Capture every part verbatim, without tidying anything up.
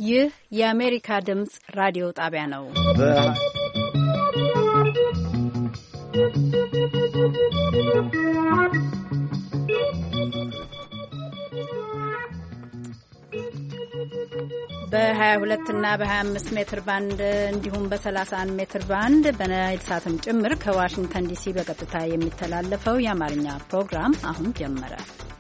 ይህ የአሜሪካ ድምጽ ራዲዮ ጣቢያ ነው። በ22 እና በ25 ሜትር ባንድ እንዲሁም በ31 ሜትር ባንድ በናይል ሳትም ጭምር ከዋሽንግተን ዲሲ በቀጥታ የሚተላለፈው የአማርኛ ፕሮግራም አሁን ጀመረ።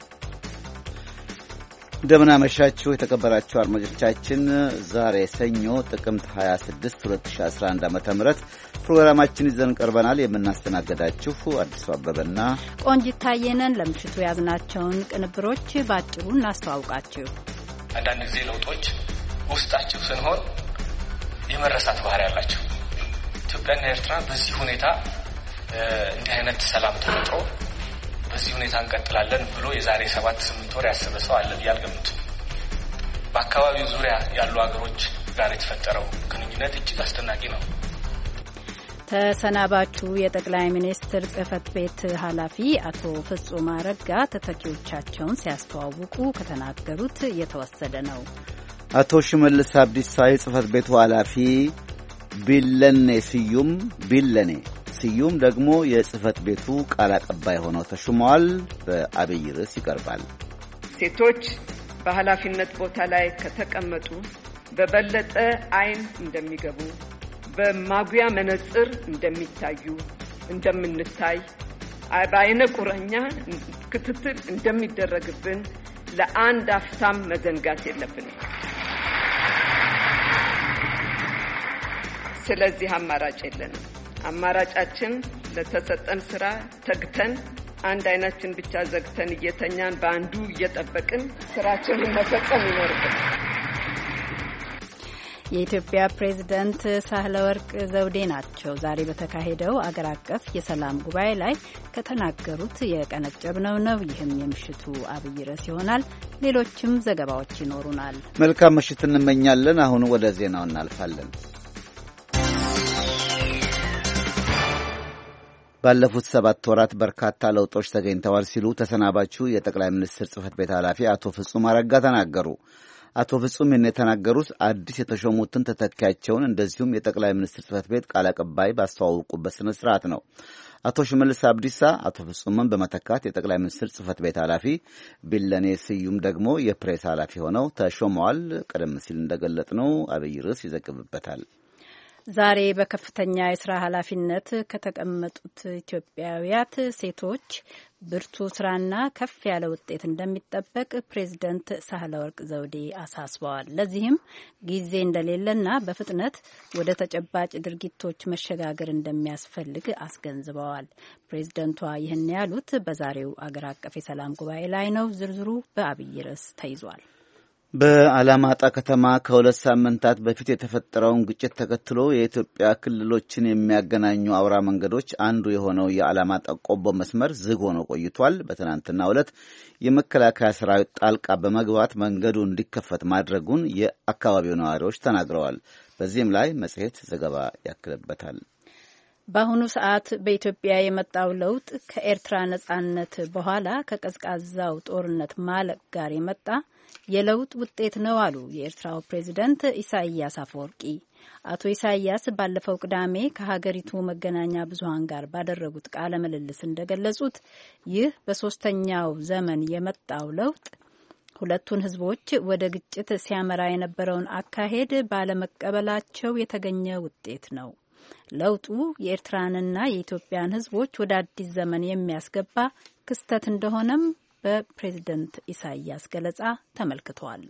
እንደምን አመሻችሁ የተከበራችሁ አድማጮቻችን። ዛሬ ሰኞ ጥቅምት ሃያ ስድስት ሁለት ሺህ አስራ አንድ ዓመተ ምህረት ፕሮግራማችን ይዘን ቀርበናል። የምናስተናግዳችሁ አዲሱ አበበና ቆንጂት ታየ ነን። ለምሽቱ ያዝናቸውን ቅንብሮች ባጭሩ እናስተዋውቃችሁ። አንዳንድ ጊዜ ለውጦች ውስጣቸው ስንሆን የመረሳት ባህሪ ያላቸው ኢትዮጵያና ኤርትራ በዚህ ሁኔታ እንዲህ አይነት ሰላም ተፈጥሮ በዚህ ሁኔታ እንቀጥላለን ብሎ የዛሬ ሰባት ስምንት ወር ያሰበ ሰው አለ ብዬ አልገምትም። በአካባቢው ዙሪያ ያሉ ሀገሮች ጋር የተፈጠረው ግንኙነት እጅግ አስደናቂ ነው። ተሰናባቹ የጠቅላይ ሚኒስትር ጽህፈት ቤት ኃላፊ አቶ ፍጹም አረጋ ተተኪዎቻቸውን ሲያስተዋውቁ ከተናገሩት የተወሰደ ነው። አቶ ሽመልስ አብዲሳ የጽህፈት ቤቱ ኃላፊ ቢለኔ ስዩም ቢለኔ ስዩም ደግሞ የጽህፈት ቤቱ ቃል አቀባይ ሆነው ተሹመዋል። በአብይ ርዕስ ይቀርባል። ሴቶች በኃላፊነት ቦታ ላይ ከተቀመጡ በበለጠ አይን እንደሚገቡ፣ በማጉያ መነጽር እንደሚታዩ እንደምንታይ፣ በአይነ ቁረኛ ክትትል እንደሚደረግብን ለአንድ አፍታም መዘንጋት የለብንም። ስለዚህ አማራጭ የለንም። አማራጫችን ለተሰጠን ስራ ተግተን አንድ አይናችን ብቻ ዘግተን እየተኛን በአንዱ እየጠበቅን ስራችንን መፈጸም ይኖርብናል። የኢትዮጵያ ፕሬዝዳንት ሳህለወርቅ ዘውዴ ናቸው። ዛሬ በተካሄደው አገር አቀፍ የሰላም ጉባኤ ላይ ከተናገሩት የቀነጨብነው ነው። ይህም የምሽቱ አብይ ርዕስ ይሆናል። ሌሎችም ዘገባዎች ይኖሩናል። መልካም ምሽት እንመኛለን። አሁን ወደ ዜናው እናልፋለን። ባለፉት ሰባት ወራት በርካታ ለውጦች ተገኝተዋል ሲሉ ተሰናባቹ የጠቅላይ ሚኒስትር ጽህፈት ቤት ኃላፊ አቶ ፍጹም አረጋ ተናገሩ። አቶ ፍጹም ይህን የተናገሩት አዲስ የተሾሙትን ተተኪያቸውን እንደዚሁም የጠቅላይ ሚኒስትር ጽህፈት ቤት ቃል አቀባይ ባስተዋወቁበት ስነ ስርዓት ነው። አቶ ሽመልስ አብዲሳ አቶ ፍጹምን በመተካት የጠቅላይ ሚኒስትር ጽህፈት ቤት ኃላፊ፣ ቢለኔ ስዩም ደግሞ የፕሬስ ኃላፊ ሆነው ተሾመዋል። ቀደም ሲል እንደገለጥነው አብይ ርዕስ ይዘግብበታል። ዛሬ በከፍተኛ የስራ ኃላፊነት ከተቀመጡት ኢትዮጵያውያት ሴቶች ብርቱ ስራና ከፍ ያለ ውጤት እንደሚጠበቅ ፕሬዝደንት ሳህለወርቅ ዘውዴ አሳስበዋል። ለዚህም ጊዜ እንደሌለና በፍጥነት ወደ ተጨባጭ ድርጊቶች መሸጋገር እንደሚያስፈልግ አስገንዝበዋል። ፕሬዝደንቷ ይህን ያሉት በዛሬው አገር አቀፍ የሰላም ጉባኤ ላይ ነው። ዝርዝሩ በአብይ ርዕስ ተይዟል። በአላማጣ ከተማ ከሁለት ሳምንታት በፊት የተፈጠረውን ግጭት ተከትሎ የኢትዮጵያ ክልሎችን የሚያገናኙ አውራ መንገዶች አንዱ የሆነው የአላማጣ ቆቦ መስመር ዝግ ሆኖ ቆይቷል። በትናንትናው ዕለት የመከላከያ ሰራዊት ጣልቃ በመግባት መንገዱ እንዲከፈት ማድረጉን የአካባቢው ነዋሪዎች ተናግረዋል። በዚህም ላይ መጽሔት ዘገባ ያክልበታል። በአሁኑ ሰዓት በኢትዮጵያ የመጣው ለውጥ ከኤርትራ ነጻነት በኋላ ከቀዝቃዛው ጦርነት ማለቅ ጋር የመጣ የለውጥ ውጤት ነው አሉ የኤርትራው ፕሬዝዳንት ኢሳያስ አፈወርቂ። አቶ ኢሳያስ ባለፈው ቅዳሜ ከሀገሪቱ መገናኛ ብዙሃን ጋር ባደረጉት ቃለ ምልልስ እንደገለጹት ይህ በሶስተኛው ዘመን የመጣው ለውጥ ሁለቱን ሕዝቦች ወደ ግጭት ሲያመራ የነበረውን አካሄድ ባለመቀበላቸው የተገኘ ውጤት ነው። ለውጡ የኤርትራንና የኢትዮጵያን ሕዝቦች ወደ አዲስ ዘመን የሚያስገባ ክስተት እንደሆነም በፕሬዝደንት ኢሳያስ ገለጻ ተመልክቷል።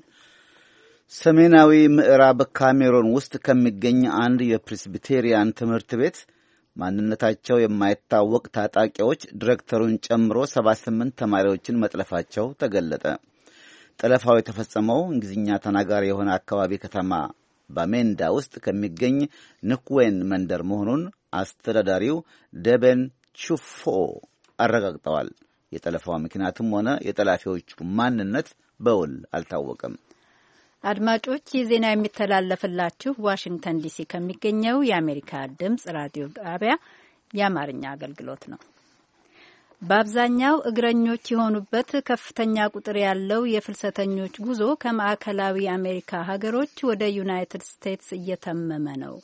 ሰሜናዊ ምዕራብ ካሜሮን ውስጥ ከሚገኝ አንድ የፕሬስቢቴሪያን ትምህርት ቤት ማንነታቸው የማይታወቅ ታጣቂዎች ዲሬክተሩን ጨምሮ ሰባ ስምንት ተማሪዎችን መጥለፋቸው ተገለጠ። ጠለፋው የተፈጸመው እንግሊዝኛ ተናጋሪ የሆነ አካባቢ ከተማ ባሜንዳ ውስጥ ከሚገኝ ንኩዌን መንደር መሆኑን አስተዳዳሪው ደበን ቹፎ አረጋግጠዋል። የጠለፋው ምክንያትም ሆነ የጠላፊዎቹ ማንነት በውል አልታወቀም። አድማጮች ይህ ዜና የሚተላለፍላችሁ ዋሽንግተን ዲሲ ከሚገኘው የአሜሪካ ድምጽ ራዲዮ ጣቢያ የአማርኛ አገልግሎት ነው። በአብዛኛው እግረኞች የሆኑበት ከፍተኛ ቁጥር ያለው የፍልሰተኞች ጉዞ ከማዕከላዊ አሜሪካ ሀገሮች ወደ ዩናይትድ ስቴትስ እየተመመ ነው።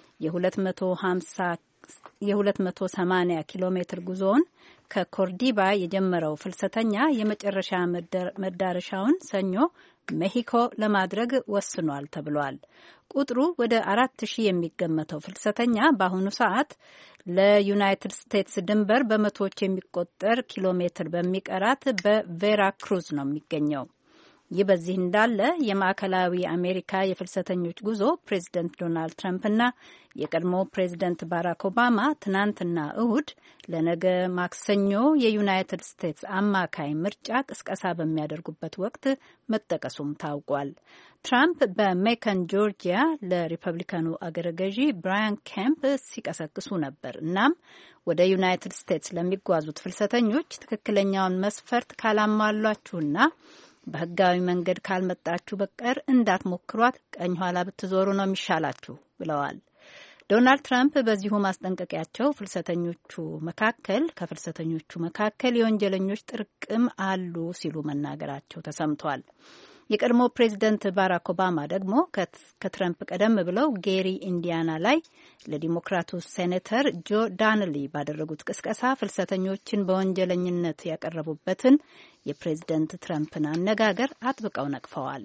የሁለት መቶ ሰማኒያ ኪሎ ሜትር ጉዞውን ከኮርዲባ የጀመረው ፍልሰተኛ የመጨረሻ መዳረሻውን ሰኞ ሜሂኮ ለማድረግ ወስኗል ተብሏል። ቁጥሩ ወደ አራት ሺህ የሚገመተው ፍልሰተኛ በአሁኑ ሰዓት ለዩናይትድ ስቴትስ ድንበር በመቶዎች የሚቆጠር ኪሎ ሜትር በሚቀራት በቬራ ክሩዝ ነው የሚገኘው። ይህ በዚህ እንዳለ የማዕከላዊ አሜሪካ የፍልሰተኞች ጉዞ ፕሬዚደንት ዶናልድ ትራምፕና የቀድሞ ፕሬዚደንት ባራክ ኦባማ ትናንትና እሁድ ለነገ ማክሰኞ የዩናይትድ ስቴትስ አማካይ ምርጫ ቅስቀሳ በሚያደርጉበት ወቅት መጠቀሱም ታውቋል። ትራምፕ በሜከን ጆርጂያ ለሪፐብሊካኑ አገረ ገዢ ብራያን ኬምፕ ሲቀሰቅሱ ነበር። እናም ወደ ዩናይትድ ስቴትስ ለሚጓዙት ፍልሰተኞች ትክክለኛውን መስፈርት ካላሟሏችሁና በሕጋዊ መንገድ ካልመጣችሁ በቀር እንዳትሞክሯት፣ ቀኝ ኋላ ብትዞሩ ነው የሚሻላችሁ ብለዋል። ዶናልድ ትራምፕ በዚሁ ማስጠንቀቂያቸው ፍልሰተኞቹ መካከል ከፍልሰተኞቹ መካከል የወንጀለኞች ጥርቅም አሉ ሲሉ መናገራቸው ተሰምቷል። የቀድሞ ፕሬዚደንት ባራክ ኦባማ ደግሞ ከትረምፕ ቀደም ብለው ጌሪ ኢንዲያና ላይ ለዲሞክራቱ ሴኔተር ጆ ዳንሊ ባደረጉት ቅስቀሳ ፍልሰተኞችን በወንጀለኝነት ያቀረቡበትን የፕሬዚደንት ትረምፕን አነጋገር አጥብቀው ነቅፈዋል።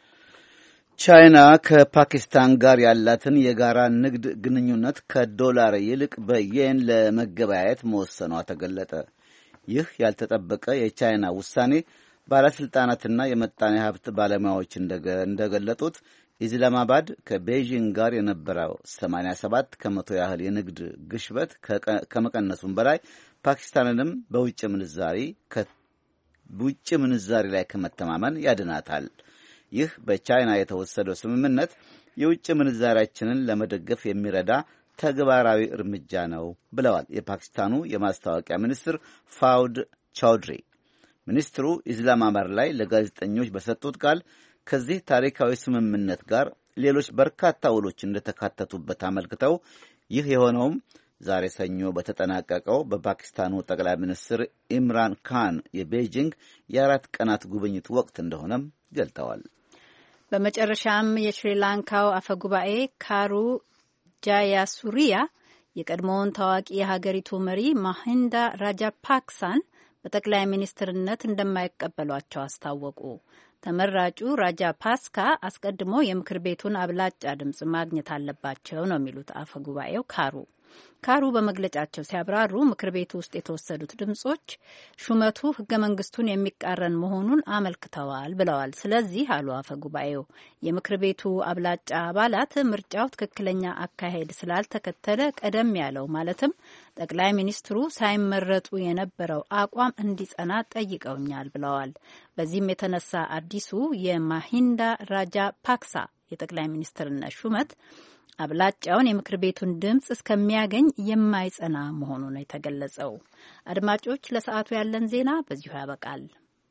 ቻይና ከፓኪስታን ጋር ያላትን የጋራ ንግድ ግንኙነት ከዶላር ይልቅ በየን ለመገበያየት መወሰኗ ተገለጠ። ይህ ያልተጠበቀ የቻይና ውሳኔ ባለስልጣናትና የመጣኔ ሀብት ባለሙያዎች እንደገለጡት ኢስላማባድ ከቤይጂንግ ጋር የነበረው ሰማንያ ሰባት ከመቶ ያህል የንግድ ግሽበት ከመቀነሱም በላይ ፓኪስታንንም በውጭ ምንዛሪ በውጭ ምንዛሪ ላይ ከመተማመን ያድናታል። ይህ በቻይና የተወሰደው ስምምነት የውጭ ምንዛሪያችንን ለመደገፍ የሚረዳ ተግባራዊ እርምጃ ነው ብለዋል የፓኪስታኑ የማስታወቂያ ሚኒስትር ፋውድ ቻውድሪ። ሚኒስትሩ ኢስላማባድ ላይ ለጋዜጠኞች በሰጡት ቃል ከዚህ ታሪካዊ ስምምነት ጋር ሌሎች በርካታ ውሎች እንደተካተቱበት አመልክተው ይህ የሆነውም ዛሬ ሰኞ በተጠናቀቀው በፓኪስታኑ ጠቅላይ ሚኒስትር ኢምራን ካን የቤጂንግ የአራት ቀናት ጉብኝት ወቅት እንደሆነም ገልጠዋል። በመጨረሻም የሽሪላንካው አፈጉባኤ ካሩ ጃያሱሪያ የቀድሞውን ታዋቂ የሀገሪቱ መሪ ማሂንዳ ራጃፓክሳን በጠቅላይ ሚኒስትርነት እንደማይቀበሏቸው አስታወቁ። ተመራጩ ራጃ ፓስካ አስቀድሞ የምክር ቤቱን አብላጫ ድምፅ ማግኘት አለባቸው ነው የሚሉት አፈ ጉባኤው ካሩ ካሩ በመግለጫቸው ሲያብራሩ ምክር ቤቱ ውስጥ የተወሰዱት ድምጾች ሹመቱ ሕገ መንግስቱን የሚቃረን መሆኑን አመልክተዋል ብለዋል። ስለዚህ አሉ አፈ ጉባኤው የምክር ቤቱ አብላጫ አባላት ምርጫው ትክክለኛ አካሄድ ስላልተከተለ ቀደም ያለው ማለትም ጠቅላይ ሚኒስትሩ ሳይመረጡ የነበረው አቋም እንዲጸና ጠይቀውኛል ብለዋል። በዚህም የተነሳ አዲሱ የማሂንዳ ራጃ ፓክሳ የጠቅላይ ሚኒስትርነት ሹመት አብላጫውን የምክር ቤቱን ድምፅ እስከሚያገኝ የማይጸና መሆኑ ነው የተገለጸው። አድማጮች፣ ለሰዓቱ ያለን ዜና በዚሁ ያበቃል።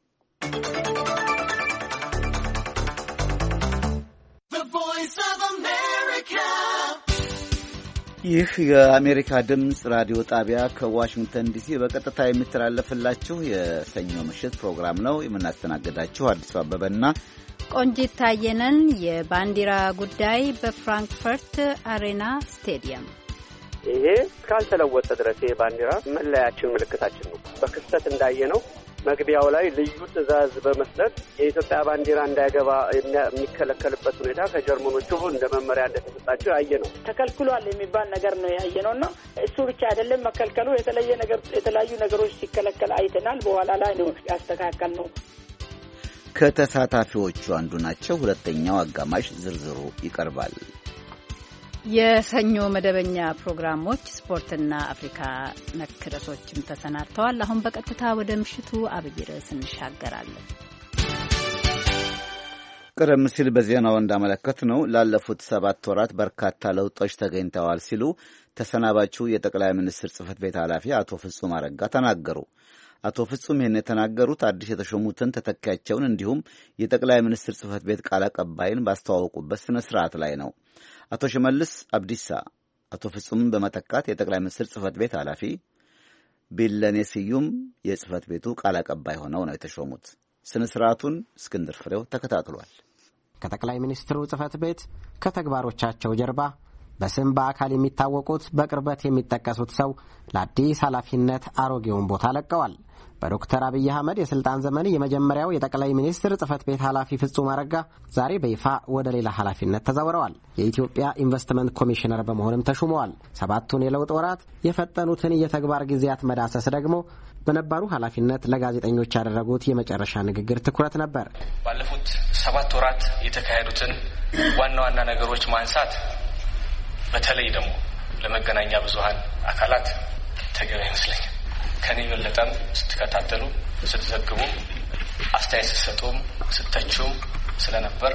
ይህ የአሜሪካ ድምፅ ራዲዮ ጣቢያ ከዋሽንግተን ዲሲ በቀጥታ የሚተላለፍላችሁ የሰኞ ምሽት ፕሮግራም ነው። የምናስተናግዳችሁ አዲሱ አበበና ቆንጂት ታየነን። የባንዲራ ጉዳይ በፍራንክፈርት አሬና ስቴዲየም ይሄ እስካልተለወጠ ድረስ ይሄ ባንዲራ መለያችን፣ ምልክታችን ነው። በክስተት እንዳየነው መግቢያው ላይ ልዩ ትዕዛዝ በመስጠት የኢትዮጵያ ባንዲራ እንዳይገባ የሚከለከልበት ሁኔታ ከጀርመኖቹ እንደ መመሪያ እንደተሰጣቸው ያየ ነው። ተከልክሏል የሚባል ነገር ነው ያየ ነውና እሱ ብቻ አይደለም መከልከሉ፣ የተለየ ነገር የተለያዩ ነገሮች ሲከለከል አይተናል። በኋላ ላይ ነው ያስተካከል ነው። ከተሳታፊዎቹ አንዱ ናቸው። ሁለተኛው አጋማሽ ዝርዝሩ ይቀርባል። የሰኞ መደበኛ ፕሮግራሞች ስፖርትና አፍሪካ ነክ ርዕሶችም ተሰናድተዋል። አሁን በቀጥታ ወደ ምሽቱ አብይ ርዕስ እንሻገራለን። ቀደም ሲል በዜናው እንዳመለከት ነው ላለፉት ሰባት ወራት በርካታ ለውጦች ተገኝተዋል ሲሉ ተሰናባቹ የጠቅላይ ሚኒስትር ጽህፈት ቤት ኃላፊ አቶ ፍጹም አረጋ ተናገሩ። አቶ ፍጹም ይህን የተናገሩት አዲስ የተሾሙትን ተተኪያቸውን እንዲሁም የጠቅላይ ሚኒስትር ጽህፈት ቤት ቃል አቀባይን ባስተዋወቁበት ስነ ስርዓት ላይ ነው። አቶ ሽመልስ አብዲሳ አቶ ፍጹምን በመተካት የጠቅላይ ሚኒስትር ጽህፈት ቤት ኃላፊ፣ ቢለኔ ስዩም የጽህፈት ቤቱ ቃል አቀባይ ሆነው ነው የተሾሙት። ስነ ስርዓቱን እስክንድር ፍሬው ተከታትሏል። ከጠቅላይ ሚኒስትሩ ጽህፈት ቤት ከተግባሮቻቸው ጀርባ በስም በአካል የሚታወቁት በቅርበት የሚጠቀሱት ሰው ለአዲስ ኃላፊነት አሮጌውን ቦታ ለቀዋል። በዶክተር አብይ አህመድ የስልጣን ዘመን የመጀመሪያው የጠቅላይ ሚኒስትር ጽህፈት ቤት ኃላፊ ፍጹም አረጋ ዛሬ በይፋ ወደ ሌላ ኃላፊነት ተዛውረዋል። የኢትዮጵያ ኢንቨስትመንት ኮሚሽነር በመሆንም ተሹመዋል። ሰባቱን የለውጥ ወራት የፈጠኑትን የተግባር ጊዜያት መዳሰስ ደግሞ በነባሩ ኃላፊነት ለጋዜጠኞች ያደረጉት የመጨረሻ ንግግር ትኩረት ነበር። ባለፉት ሰባት ወራት የተካሄዱትን ዋና ዋና ነገሮች ማንሳት በተለይ ደግሞ ለመገናኛ ብዙሃን አካላት ተገቢ ይመስለኛል። ከኔ የበለጠም ስትከታተሉ፣ ስትዘግቡ፣ አስተያየት ስትሰጡም ስተቹም ስለነበር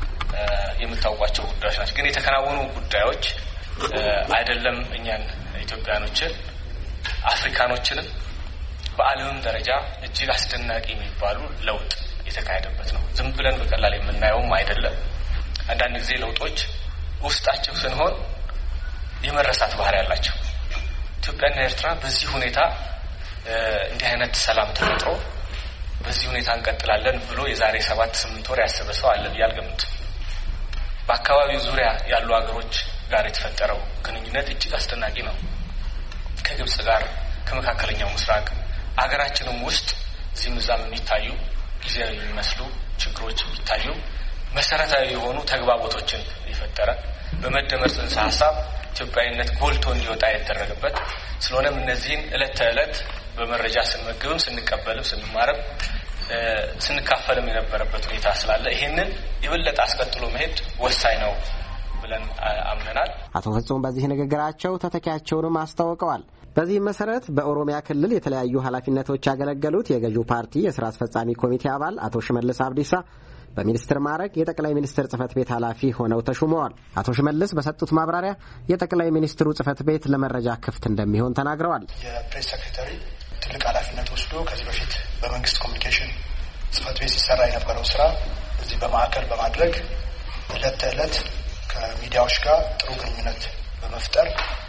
የምታውቋቸው ጉዳዮች ናቸው። ግን የተከናወኑ ጉዳዮች አይደለም እኛን ኢትዮጵያኖችን አፍሪካኖችንም በዓለምም ደረጃ እጅግ አስደናቂ የሚባሉ ለውጥ የተካሄደበት ነው። ዝም ብለን በቀላል የምናየውም አይደለም። አንዳንድ ጊዜ ለውጦች ውስጣቸው ስንሆን የመረሳት ባህሪ ያላቸው። ኢትዮጵያና ኤርትራ በዚህ ሁኔታ እንዲህ አይነት ሰላም ተፈጥሮ በዚህ ሁኔታ እንቀጥላለን ብሎ የዛሬ ሰባት ስምንት ወር ያሰበ ሰው አለ ብዬ አልገምትም። በአካባቢው ዙሪያ ያሉ ሀገሮች ጋር የተፈጠረው ግንኙነት እጅግ አስደናቂ ነው። ከግብጽ ጋር፣ ከመካከለኛው ምስራቅ ሀገራችንም ውስጥ እዚህም እዛም የሚታዩ ጊዜያዊ የሚመስሉ ችግሮች የሚታዩ መሰረታዊ የሆኑ ተግባቦቶችን የፈጠረ በመደመር ጽንሰ ሀሳብ ኢትዮጵያዊነት ጎልቶ እንዲወጣ የተደረገበት ስለሆነም እነዚህን እለት ተእለት በመረጃ ስንመገብም ስንቀበልም ስንማርም ስንካፈልም የነበረበት ሁኔታ ስላለ ይሄንን የበለጠ አስቀጥሎ መሄድ ወሳኝ ነው ብለን አምነናል። አቶ ፍጹም በዚህ ንግግራቸው ተተኪያቸውንም አስታውቀዋል። በዚህ መሰረት በኦሮሚያ ክልል የተለያዩ ኃላፊነቶች ያገለገሉት የገዢው ፓርቲ የስራ አስፈጻሚ ኮሚቴ አባል አቶ ሽመልስ አብዲሳ በሚኒስትር ማዕረግ የጠቅላይ ሚኒስትር ጽህፈት ቤት ኃላፊ ሆነው ተሹመዋል። አቶ ሽመልስ በሰጡት ማብራሪያ የጠቅላይ ሚኒስትሩ ጽህፈት ቤት ለመረጃ ክፍት እንደሚሆን ተናግረዋል። የፕሬስ ሴክሬታሪ ትልቅ ኃላፊነት ወስዶ ከዚህ በፊት በመንግስት ኮሚኒኬሽን ጽህፈት ቤት ሲሰራ የነበረው ስራ እዚህ በማዕከል በማድረግ እለት ተእለት ከሚዲያዎች ጋር ጥሩ ግንኙነት በመፍጠር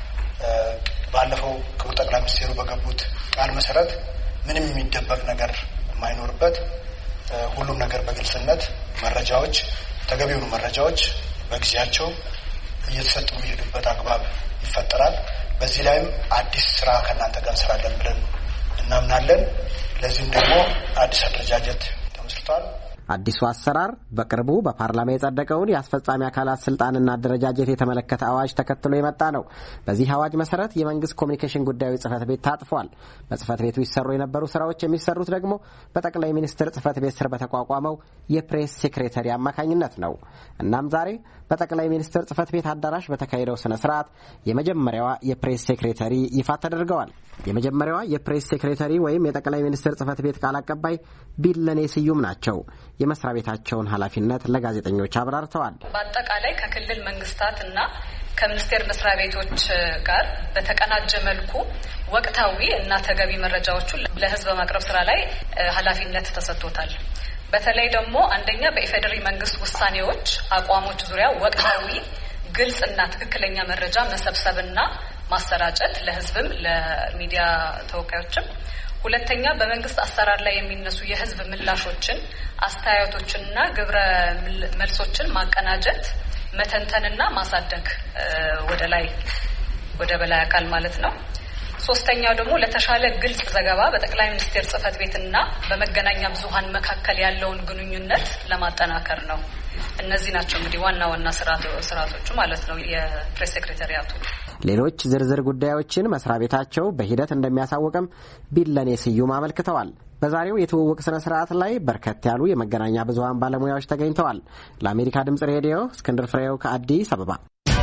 ባለፈው ክቡር ጠቅላይ ሚኒስትሩ በገቡት ቃል መሰረት ምንም የሚደበቅ ነገር የማይኖርበት ሁሉም ነገር በግልጽነት መረጃዎች ተገቢውን መረጃዎች በጊዜያቸው እየተሰጡ የሚሄዱበት አግባብ ይፈጠራል። በዚህ ላይም አዲስ ስራ ከእናንተ ጋር እንሰራለን ብለን እናምናለን። ለዚህም ደግሞ አዲስ አደረጃጀት ተመስርቷል። አዲሱ አሰራር በቅርቡ በፓርላማ የጸደቀውን የአስፈጻሚ አካላት ስልጣንና አደረጃጀት የተመለከተ አዋጅ ተከትሎ የመጣ ነው። በዚህ አዋጅ መሰረት የመንግስት ኮሚኒኬሽን ጉዳዮች ጽህፈት ቤት ታጥፏል። በጽህፈት ቤቱ ይሰሩ የነበሩ ስራዎች የሚሰሩት ደግሞ በጠቅላይ ሚኒስትር ጽህፈት ቤት ስር በተቋቋመው የፕሬስ ሴክሬታሪ አማካኝነት ነው። እናም ዛሬ በጠቅላይ ሚኒስትር ጽህፈት ቤት አዳራሽ በተካሄደው ስነ ስርዓት የመጀመሪያዋ የፕሬስ ሴክሬታሪ ይፋ ተደርገዋል። የመጀመሪያዋ የፕሬስ ሴክሬታሪ ወይም የጠቅላይ ሚኒስትር ጽህፈት ቤት ቃል አቀባይ ቢለኔ ስዩም ናቸው። የመስሪያ ቤታቸውን ኃላፊነት ለጋዜጠኞች አብራርተዋል። በአጠቃላይ ከክልል መንግስታትና ከሚኒስቴር መስሪያ ቤቶች ጋር በተቀናጀ መልኩ ወቅታዊ እና ተገቢ መረጃዎችን ለህዝብ በማቅረብ ስራ ላይ ኃላፊነት ተሰጥቶታል። በተለይ ደግሞ አንደኛ በኢፌዴሪ መንግስት ውሳኔዎች፣ አቋሞች ዙሪያ ወቅታዊ ግልጽና ትክክለኛ መረጃ መሰብሰብና ማሰራጨት ለህዝብም ለሚዲያ ተወካዮችም፣ ሁለተኛ በመንግስት አሰራር ላይ የሚነሱ የህዝብ ምላሾችን፣ አስተያየቶችንና ግብረ መልሶችን ማቀናጀት፣ መተንተንና ማሳደግ ወደ ላይ ወደ በላይ አካል ማለት ነው። ሶስተኛው ደግሞ ለተሻለ ግልጽ ዘገባ በጠቅላይ ሚኒስቴር ጽህፈት ቤትና በመገናኛ ብዙሃን መካከል ያለውን ግንኙነት ለማጠናከር ነው። እነዚህ ናቸው እንግዲህ ዋና ዋና ስርዓቶቹ ማለት ነው የፕሬስ ሴክሬታሪያቱ። ሌሎች ዝርዝር ጉዳዮችን መስሪያ ቤታቸው በሂደት እንደሚያሳውቅም ቢለኔ ስዩም አመልክተዋል። በዛሬው የትውውቅ ስነ ስርዓት ላይ በርከት ያሉ የመገናኛ ብዙሃን ባለሙያዎች ተገኝተዋል። ለአሜሪካ ድምጽ ሬዲዮ እስክንድር ፍሬው ከአዲስ አበባ።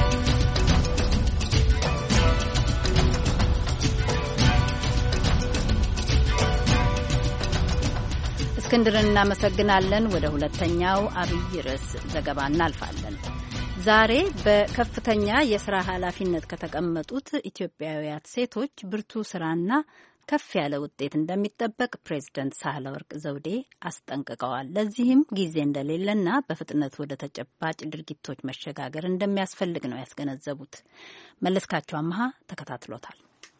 እስክንድርን እናመሰግናለን። ወደ ሁለተኛው አብይ ርዕስ ዘገባ እናልፋለን። ዛሬ በከፍተኛ የስራ ኃላፊነት ከተቀመጡት ኢትዮጵያውያት ሴቶች ብርቱ ስራና ከፍ ያለ ውጤት እንደሚጠበቅ ፕሬዝደንት ሳህለወርቅ ዘውዴ አስጠንቅቀዋል። ለዚህም ጊዜ እንደሌለና በፍጥነት ወደ ተጨባጭ ድርጊቶች መሸጋገር እንደሚያስፈልግ ነው ያስገነዘቡት። መለስካቸው አመሃ ተከታትሎታል።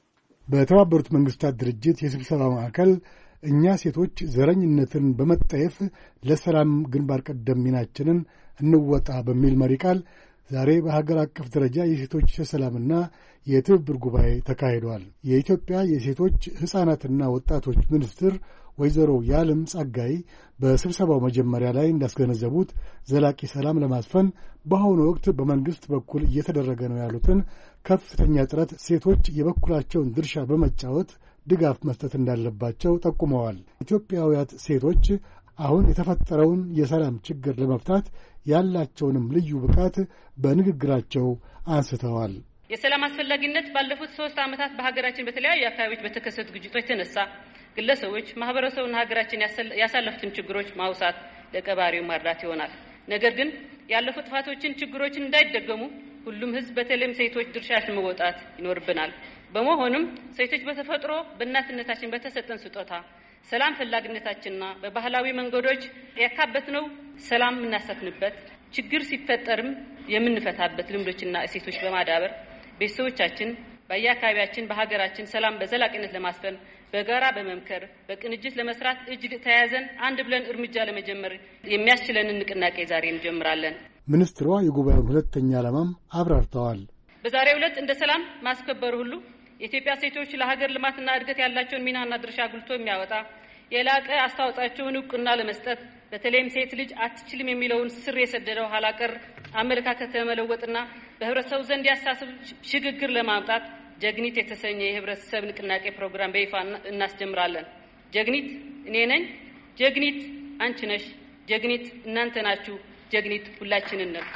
በተባበሩት መንግስታት ድርጅት የስብሰባ ማዕከል እኛ ሴቶች ዘረኝነትን በመጠየፍ ለሰላም ግንባር ቀደም ሚናችንን እንወጣ በሚል መሪ ቃል ዛሬ በሀገር አቀፍ ደረጃ የሴቶች የሰላምና የትብብር ጉባኤ ተካሂዷል። የኢትዮጵያ የሴቶች ሕፃናትና ወጣቶች ሚኒስትር ወይዘሮ የዓለም ጸጋይ በስብሰባው መጀመሪያ ላይ እንዳስገነዘቡት ዘላቂ ሰላም ለማስፈን በአሁኑ ወቅት በመንግሥት በኩል እየተደረገ ነው ያሉትን ከፍተኛ ጥረት ሴቶች የበኩላቸውን ድርሻ በመጫወት ድጋፍ መስጠት እንዳለባቸው ጠቁመዋል። ኢትዮጵያውያት ሴቶች አሁን የተፈጠረውን የሰላም ችግር ለመፍታት ያላቸውንም ልዩ ብቃት በንግግራቸው አንስተዋል። የሰላም አስፈላጊነት ባለፉት ሶስት ዓመታት በሀገራችን በተለያዩ አካባቢዎች በተከሰቱ ግጭቶች የተነሳ ግለሰቦች፣ ማህበረሰቡና ሀገራችን ያሳለፉትን ችግሮች ማውሳት ለቀባሪው ማርዳት ይሆናል። ነገር ግን ያለፉ ጥፋቶችን፣ ችግሮችን እንዳይደገሙ ሁሉም ህዝብ በተለይም ሴቶች ድርሻችን መወጣት ይኖርብናል። በመሆኑም ሴቶች በተፈጥሮ በእናትነታችን በተሰጠን ስጦታ ሰላም ፈላጊነታችንና በባህላዊ መንገዶች ያካበትነው ሰላም የምናሰፍንበት ችግር ሲፈጠርም የምንፈታበት ልምዶችና እሴቶች በማዳበር ቤተሰቦቻችን በየአካባቢያችን በሀገራችን ሰላም በዘላቂነት ለማስፈን በጋራ በመምከር በቅንጅት ለመስራት እጅ ተያይዘን አንድ ብለን እርምጃ ለመጀመር የሚያስችለንን ንቅናቄ ዛሬ እንጀምራለን። ሚኒስትሯ የጉባኤውን ሁለተኛ ዓላማም አብራርተዋል። በዛሬው ዕለት እንደ ሰላም ማስከበር ሁሉ የኢትዮጵያ ሴቶች ለሀገር ልማትና እድገት ያላቸውን ሚናና ድርሻ ጉልቶ የሚያወጣ የላቀ አስተዋጽኦአቸውን እውቅና ለመስጠት በተለይም ሴት ልጅ አትችልም የሚለውን ስር የሰደደው ኋላቀር አመለካከት ለመለወጥና በህብረተሰቡ ዘንድ ያሳስብ ሽግግር ለማምጣት ጀግኒት የተሰኘ የህብረተሰብ ንቅናቄ ፕሮግራም በይፋ እናስጀምራለን። ጀግኒት እኔ ነኝ፣ ጀግኒት አንቺ ነሽ፣ ጀግኒት እናንተ ናችሁ፣ ጀግኒት ሁላችንን ነን።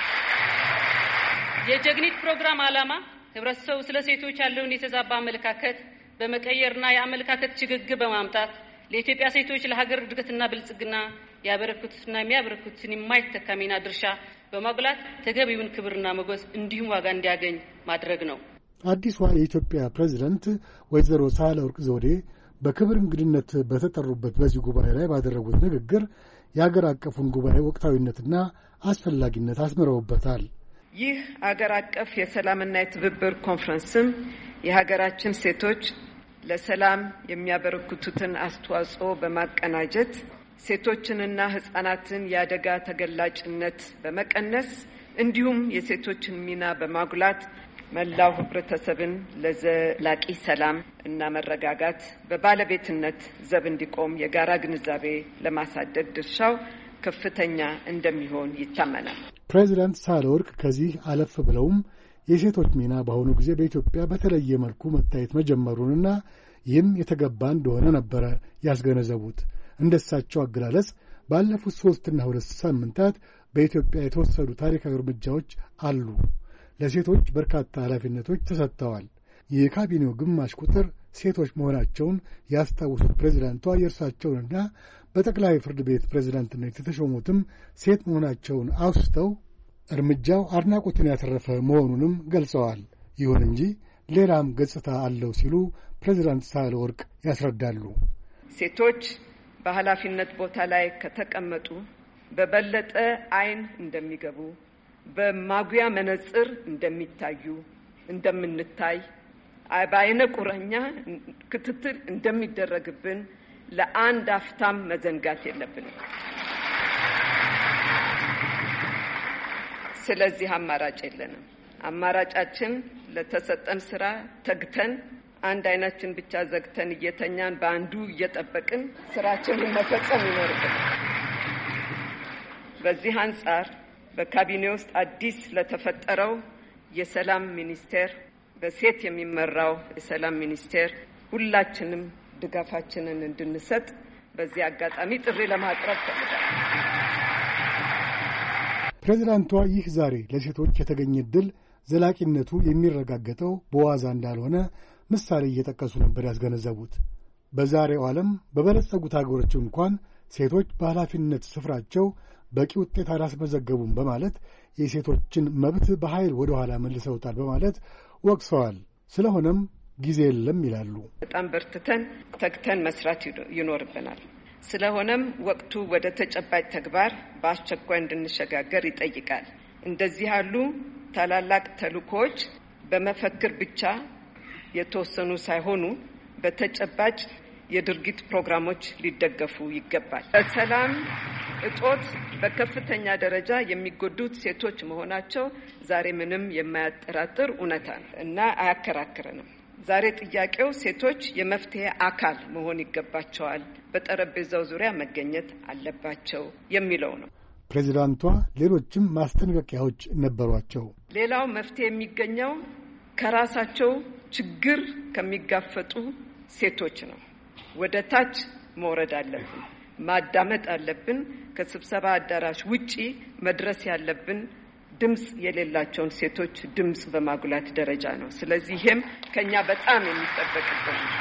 የጀግኒት ፕሮግራም ዓላማ ህብረተሰቡ ስለ ሴቶች ያለውን የተዛባ አመለካከት በመቀየርና የአመለካከት ሽግግር በማምጣት ለኢትዮጵያ ሴቶች ለሀገር እድገትና ብልጽግና ያበረክቱትና የሚያበረክቱትን የማይተካ ሚና ድርሻ በማጉላት ተገቢውን ክብርና ሞገስ እንዲሁም ዋጋ እንዲያገኝ ማድረግ ነው። አዲሷ የኢትዮጵያ ፕሬዝዳንት ወይዘሮ ሳህለወርቅ ዘውዴ በክብር እንግድነት በተጠሩበት በዚህ ጉባኤ ላይ ባደረጉት ንግግር የሀገር አቀፉን ጉባኤ ወቅታዊነትና አስፈላጊነት አስምረውበታል። ይህ አገር አቀፍ የሰላምና የትብብር ኮንፈረንስም የሀገራችን ሴቶች ለሰላም የሚያበረክቱትን አስተዋጽኦ በማቀናጀት ሴቶችንና ህጻናትን የአደጋ ተገላጭነት በመቀነስ እንዲሁም የሴቶችን ሚና በማጉላት መላው ህብረተሰብን ለዘላቂ ሰላም እና መረጋጋት በባለቤትነት ዘብ እንዲቆም የጋራ ግንዛቤ ለማሳደግ ድርሻው ከፍተኛ እንደሚሆን ይታመናል። ፕሬዚዳንት ሳህለወርቅ ከዚህ አለፍ ብለውም የሴቶች ሚና በአሁኑ ጊዜ በኢትዮጵያ በተለየ መልኩ መታየት መጀመሩንና ይህም የተገባ እንደሆነ ነበረ ያስገነዘቡት። እንደሳቸው አገላለጽ ባለፉት ሶስትና ሁለት ሳምንታት በኢትዮጵያ የተወሰዱ ታሪካዊ እርምጃዎች አሉ። ለሴቶች በርካታ ኃላፊነቶች ተሰጥተዋል። የካቢኔው ግማሽ ቁጥር ሴቶች መሆናቸውን ያስታወሱት ፕሬዚዳንቷ የእርሳቸውንና በጠቅላይ ፍርድ ቤት ፕሬዚዳንትነት የተሾሙትም ሴት መሆናቸውን አውስተው እርምጃው አድናቆትን ያተረፈ መሆኑንም ገልጸዋል። ይሁን እንጂ ሌላም ገጽታ አለው ሲሉ ፕሬዚዳንት ሳህለወርቅ ያስረዳሉ። ሴቶች በኃላፊነት ቦታ ላይ ከተቀመጡ በበለጠ ዓይን እንደሚገቡ፣ በማጉያ መነጽር እንደሚታዩ እንደምንታይ፣ በዓይነ ቁራኛ ክትትል እንደሚደረግብን ለአንድ አፍታም መዘንጋት የለብንም። ስለዚህ አማራጭ የለንም። አማራጫችን ለተሰጠን ስራ ተግተን አንድ አይናችን ብቻ ዘግተን እየተኛን በአንዱ እየጠበቅን ስራችንን መፈጸም ይኖርብናል። በዚህ አንጻር በካቢኔ ውስጥ አዲስ ለተፈጠረው የሰላም ሚኒስቴር፣ በሴት የሚመራው የሰላም ሚኒስቴር ሁላችንም ድጋፋችንን እንድንሰጥ በዚህ አጋጣሚ ጥሪ ለማቅረብ ፈልጋለሁ። ፕሬዚዳንቷ ይህ ዛሬ ለሴቶች የተገኘ ዕድል ዘላቂነቱ የሚረጋገጠው በዋዛ እንዳልሆነ ምሳሌ እየጠቀሱ ነበር ያስገነዘቡት። በዛሬው ዓለም በበለጸጉት አገሮች እንኳን ሴቶች በኃላፊነት ስፍራቸው በቂ ውጤት አላስመዘገቡም በማለት የሴቶችን መብት በኃይል ወደ ኋላ መልሰውታል በማለት ወቅሰዋል። ስለሆነም ጊዜ የለም ይላሉ። በጣም በርትተን ተግተን መስራት ይኖርብናል። ስለሆነም ወቅቱ ወደ ተጨባጭ ተግባር በአስቸኳይ እንድንሸጋገር ይጠይቃል። እንደዚህ ያሉ ታላላቅ ተልእኮዎች በመፈክር ብቻ የተወሰኑ ሳይሆኑ በተጨባጭ የድርጊት ፕሮግራሞች ሊደገፉ ይገባል። በሰላም እጦት በከፍተኛ ደረጃ የሚጎዱት ሴቶች መሆናቸው ዛሬ ምንም የማያጠራጥር እውነታ ነው እና አያከራክረንም። ዛሬ ጥያቄው ሴቶች የመፍትሄ አካል መሆን ይገባቸዋል፣ በጠረጴዛው ዙሪያ መገኘት አለባቸው የሚለው ነው። ፕሬዚዳንቷ ሌሎችም ማስጠንቀቂያዎች ነበሯቸው። ሌላው መፍትሄ የሚገኘው ከራሳቸው ችግር ከሚጋፈጡ ሴቶች ነው። ወደ ታች መውረድ አለብን፣ ማዳመጥ አለብን። ከስብሰባ አዳራሽ ውጪ መድረስ ያለብን ድምጽ የሌላቸውን ሴቶች ድምጽ በማጉላት ደረጃ ነው። ስለዚህ ይሄም ከኛ በጣም የሚጠበቅብን ነው።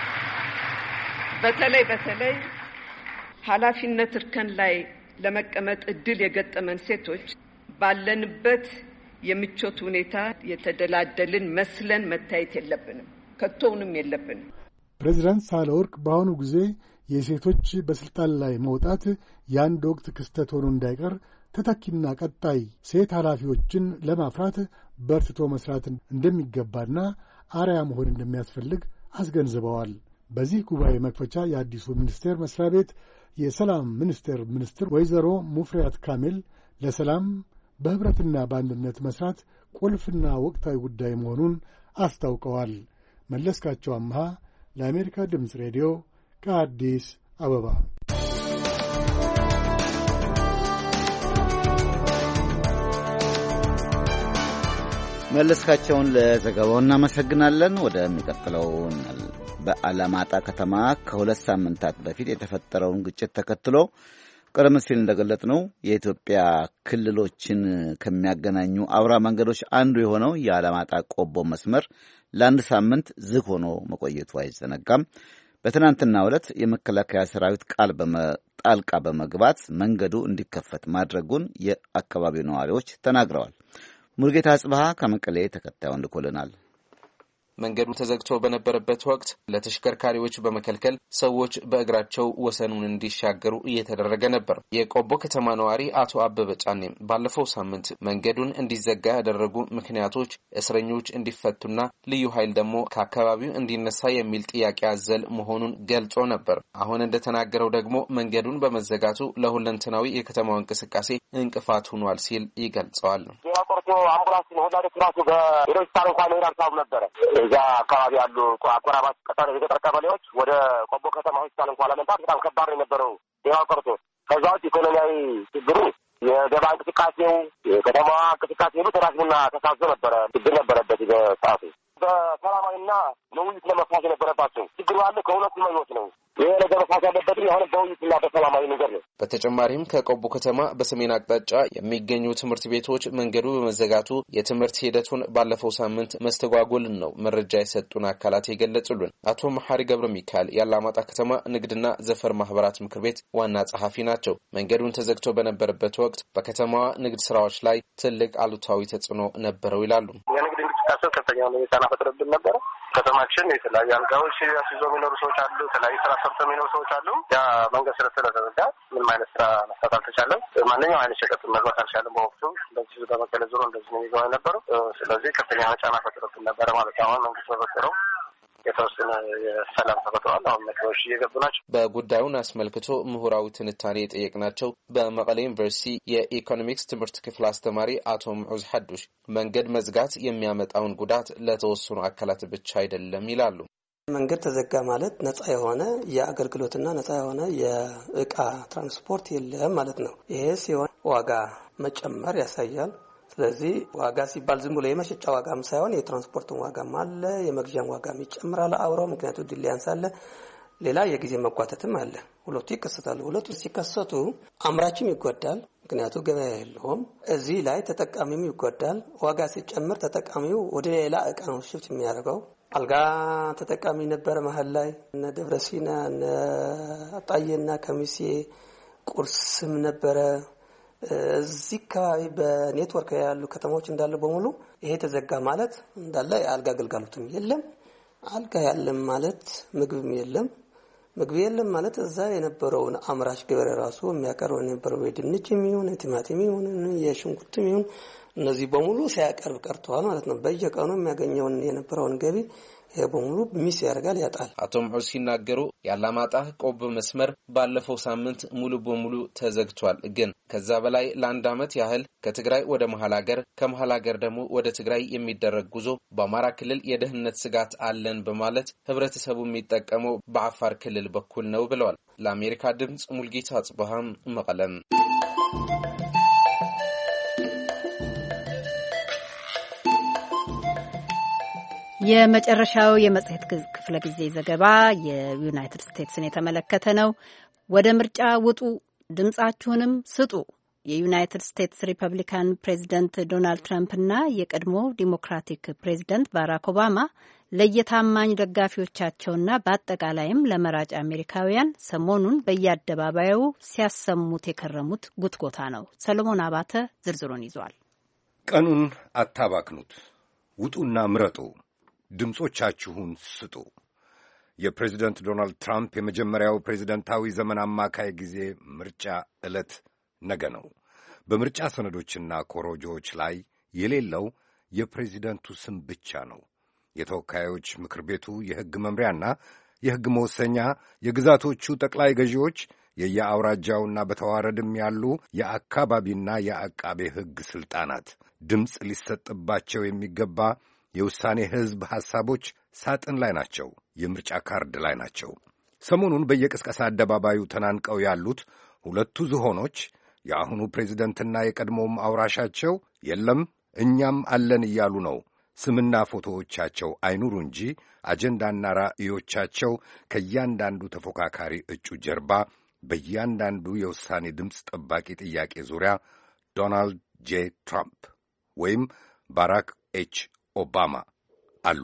በተለይ በተለይ ኃላፊነት እርከን ላይ ለመቀመጥ እድል የገጠመን ሴቶች ባለንበት የምቾት ሁኔታ የተደላደልን መስለን መታየት የለብንም፣ ከቶውንም የለብንም። ፕሬዚዳንት ሳህለወርቅ በአሁኑ ጊዜ የሴቶች በስልጣን ላይ መውጣት የአንድ ወቅት ክስተት ሆኖ እንዳይቀር ተተኪና ቀጣይ ሴት ኃላፊዎችን ለማፍራት በርትቶ መስራት እንደሚገባና አርያ መሆን እንደሚያስፈልግ አስገንዝበዋል። በዚህ ጉባኤ መክፈቻ የአዲሱ ሚኒስቴር መስሪያ ቤት የሰላም ሚኒስቴር ሚኒስትር ወይዘሮ ሙፍሪያት ካሚል ለሰላም በህብረትና በአንድነት መስራት ቁልፍና ወቅታዊ ጉዳይ መሆኑን አስታውቀዋል። መለስካቸው አምሃ ለአሜሪካ ድምፅ ሬዲዮ ከአዲስ አበባ። መለስካቸውን ለዘገባው እናመሰግናለን። ወደሚቀጥለው በአላማጣ ከተማ ከሁለት ሳምንታት በፊት የተፈጠረውን ግጭት ተከትሎ ቀደም ሲል እንደገለጽነው የኢትዮጵያ ክልሎችን ከሚያገናኙ አውራ መንገዶች አንዱ የሆነው የአላማጣ ቆቦ መስመር ለአንድ ሳምንት ዝግ ሆኖ መቆየቱ አይዘነጋም። በትናንትናው ዕለት የመከላከያ ሰራዊት ቃል ጣልቃ በመግባት መንገዱ እንዲከፈት ማድረጉን የአካባቢው ነዋሪዎች ተናግረዋል። ሙልጌታ አጽባሃ ከመቀሌ ተከታዩን ልኮልናል። መንገዱ ተዘግቶ በነበረበት ወቅት ለተሽከርካሪዎች በመከልከል ሰዎች በእግራቸው ወሰኑን እንዲሻገሩ እየተደረገ ነበር። የቆቦ ከተማ ነዋሪ አቶ አበበ ጫኔም ባለፈው ሳምንት መንገዱን እንዲዘጋ ያደረጉ ምክንያቶች እስረኞች እንዲፈቱና ልዩ ኃይል ደግሞ ከአካባቢው እንዲነሳ የሚል ጥያቄ አዘል መሆኑን ገልጾ ነበር። አሁን እንደተናገረው ደግሞ መንገዱን በመዘጋቱ ለሁለንተናዊ የከተማው እንቅስቃሴ እንቅፋት ሆኗል ሲል ይገልጸዋል። አምቡላንስ ነው ወላደ ትራሱ በኢሮስታር እንኳን ይራርታው ነበር። እዛ አካባቢ ያሉ አቆራባች ቀጠሮ የገጠር ቀበሌዎች ወደ ቆቦ ከተማ ሆስፒታል እንኳን ለመምጣት በጣም ከባድ ነው የነበረው። ሌላው ቀርቶ ከዛ ውጭ ኢኮኖሚያዊ ችግሩ የገባ እንቅስቃሴው የከተማዋ እንቅስቃሴ ሁሉ ተራዝሙና ተሳዞ ነበረ። ችግር ነበረበት በሰዓቱ በሰላማዊና ለውይይት ለመፍታት የነበረባቸው ችግሩ አለ። ከሁለቱ መኞት ነው ይሄ ነገር መፍታት ያለበት አሁን በውይይትና በሰላማዊ ነገር ነው። በተጨማሪም ከቆቦ ከተማ በሰሜን አቅጣጫ የሚገኙ ትምህርት ቤቶች መንገዱ በመዘጋቱ የትምህርት ሂደቱን ባለፈው ሳምንት መስተጓጎልን ነው መረጃ የሰጡን አካላት የገለጹልን። አቶ መሐሪ ገብረ ሚካኤል የአላማጣ ከተማ ንግድና ዘፈር ማህበራት ምክር ቤት ዋና ጸሐፊ ናቸው። መንገዱን ተዘግቶ በነበረበት ወቅት በከተማዋ ንግድ ስራዎች ላይ ትልቅ አሉታዊ ተጽዕኖ ነበረው ይላሉ። የንግድ እንቅስቃሴው ከፍተኛ ሁኔታ ፈጥሮብን ነበረ። ከተማችን የተለያዩ አልጋዎች ያስይዘው የሚኖሩ ሰዎች አሉ። የተለያዩ ስራ ሰርተው የሚኖሩ ሰዎች አሉ። ያ መንገድ ስለተዘጋ ምንም አይነት ስራ መስራት አልተቻለም። ማንኛውም አይነት ሸቀጥ መግባት አልቻለም። በወቅቱ እንደዚህ በመቀለ ዙሮ እንደዚህ ነው የሚገባ የነበረው። ስለዚህ ከፍተኛ ጫና ፈጥሮብን ነበረ ማለት ነው። አሁን መንግስት በፈጠረው የተወሰነ የሰላም ተፈጥሯል። አሁን መኪኖች እየገቡ ናቸው። በጉዳዩን አስመልክቶ ምሁራዊ ትንታኔ የጠየቅናቸው በመቀሌ ዩኒቨርሲቲ የኢኮኖሚክስ ትምህርት ክፍል አስተማሪ አቶ ሙዑዝ ሐዱሽ መንገድ መዝጋት የሚያመጣውን ጉዳት ለተወሰኑ አካላት ብቻ አይደለም ይላሉ። መንገድ ተዘጋ ማለት ነፃ የሆነ የአገልግሎትና ነፃ የሆነ የእቃ ትራንስፖርት የለም ማለት ነው። ይሄ ሲሆን ዋጋ መጨመር ያሳያል። ስለዚህ ዋጋ ሲባል ዝም ብሎ የመሸጫ ዋጋም ሳይሆን የትራንስፖርትን ዋጋም አለ፣ የመግዣም ዋጋም ይጨምራል አብረው። ምክንያቱም ዲሊያንስ አለ፣ ሌላ የጊዜ መጓተትም አለ። ሁለቱ ይከሰታሉ። ሁለቱ ሲከሰቱ አምራችም ይጎዳል፣ ምክንያቱም ገበያ የለውም። እዚህ ላይ ተጠቃሚም ይጎዳል። ዋጋ ሲጨምር ተጠቃሚው ወደ ሌላ እቃ ነው ሽፍት የሚያደርገው። አልጋ ተጠቃሚ ነበር መሀል ላይ እነ ደብረሲና እነ አጣየና ከሚሴ ቁርስም ነበረ። እዚህ አካባቢ በኔትወርክ ያሉ ከተሞች እንዳለ በሙሉ ይሄ ተዘጋ ማለት እንዳለ የአልጋ አገልግሎትም የለም። አልጋ ያለም ማለት ምግብም የለም። ምግብ የለም ማለት እዛ የነበረውን አምራች ገበሬ ራሱ የሚያቀርበው የነበረው የድንች የሚሆን የቲማቲም የሚሆን የሽንኩርት የሚሆን እነዚህ በሙሉ ሳያቀርብ ቀርተዋል ማለት ነው። በየቀኑ የሚያገኘውን የነበረውን ገቢ ይሄ በሙሉ ሚስ ያደርጋል ያጣል። አቶ ሙዑዝ ሲናገሩ ያላማጣ ቆቦ መስመር ባለፈው ሳምንት ሙሉ በሙሉ ተዘግቷል። ግን ከዛ በላይ ለአንድ ዓመት ያህል ከትግራይ ወደ መሃል ሀገር ከመሃል ሀገር ደግሞ ወደ ትግራይ የሚደረግ ጉዞ በአማራ ክልል የደህንነት ስጋት አለን በማለት ህብረተሰቡ የሚጠቀመው በአፋር ክልል በኩል ነው ብለዋል። ለአሜሪካ ድምጽ ሙልጌታ አጽበሃም መቀለም። የመጨረሻው የመጽሔት ክፍለ ጊዜ ዘገባ የዩናይትድ ስቴትስን የተመለከተ ነው። ወደ ምርጫ ውጡ፣ ድምጻችሁንም ስጡ። የዩናይትድ ስቴትስ ሪፐብሊካን ፕሬዚደንት ዶናልድ ትራምፕና የቀድሞ ዲሞክራቲክ ፕሬዚደንት ባራክ ኦባማ ለየታማኝ ደጋፊዎቻቸውና በአጠቃላይም ለመራጭ አሜሪካውያን ሰሞኑን በየአደባባዩ ሲያሰሙት የከረሙት ጉትጎታ ነው። ሰሎሞን አባተ ዝርዝሩን ይዟል። ቀኑን አታባክኑት፣ ውጡና ምረጡ፣ ድምጾቻችሁን ስጡ። የፕሬዚደንት ዶናልድ ትራምፕ የመጀመሪያው ፕሬዚደንታዊ ዘመን አማካይ ጊዜ ምርጫ ዕለት ነገ ነው። በምርጫ ሰነዶችና ኮሮጆዎች ላይ የሌለው የፕሬዚደንቱ ስም ብቻ ነው። የተወካዮች ምክር ቤቱ የሕግ መምሪያና የሕግ መወሰኛ፣ የግዛቶቹ ጠቅላይ ገዢዎች፣ የየአውራጃውና በተዋረድም ያሉ የአካባቢና የአቃቤ ሕግ ሥልጣናት ድምፅ ሊሰጥባቸው የሚገባ የውሳኔ ሕዝብ ሐሳቦች ሳጥን ላይ ናቸው፣ የምርጫ ካርድ ላይ ናቸው። ሰሞኑን በየቅስቀሳ አደባባዩ ተናንቀው ያሉት ሁለቱ ዝሆኖች የአሁኑ ፕሬዚደንትና የቀድሞውም አውራሻቸው የለም እኛም አለን እያሉ ነው። ስምና ፎቶዎቻቸው አይኑሩ እንጂ አጀንዳና ራዕዮቻቸው ከእያንዳንዱ ተፎካካሪ እጩ ጀርባ በእያንዳንዱ የውሳኔ ድምፅ ጠባቂ ጥያቄ ዙሪያ ዶናልድ ጄ ትራምፕ ወይም ባራክ ኤች ኦባማ አሉ።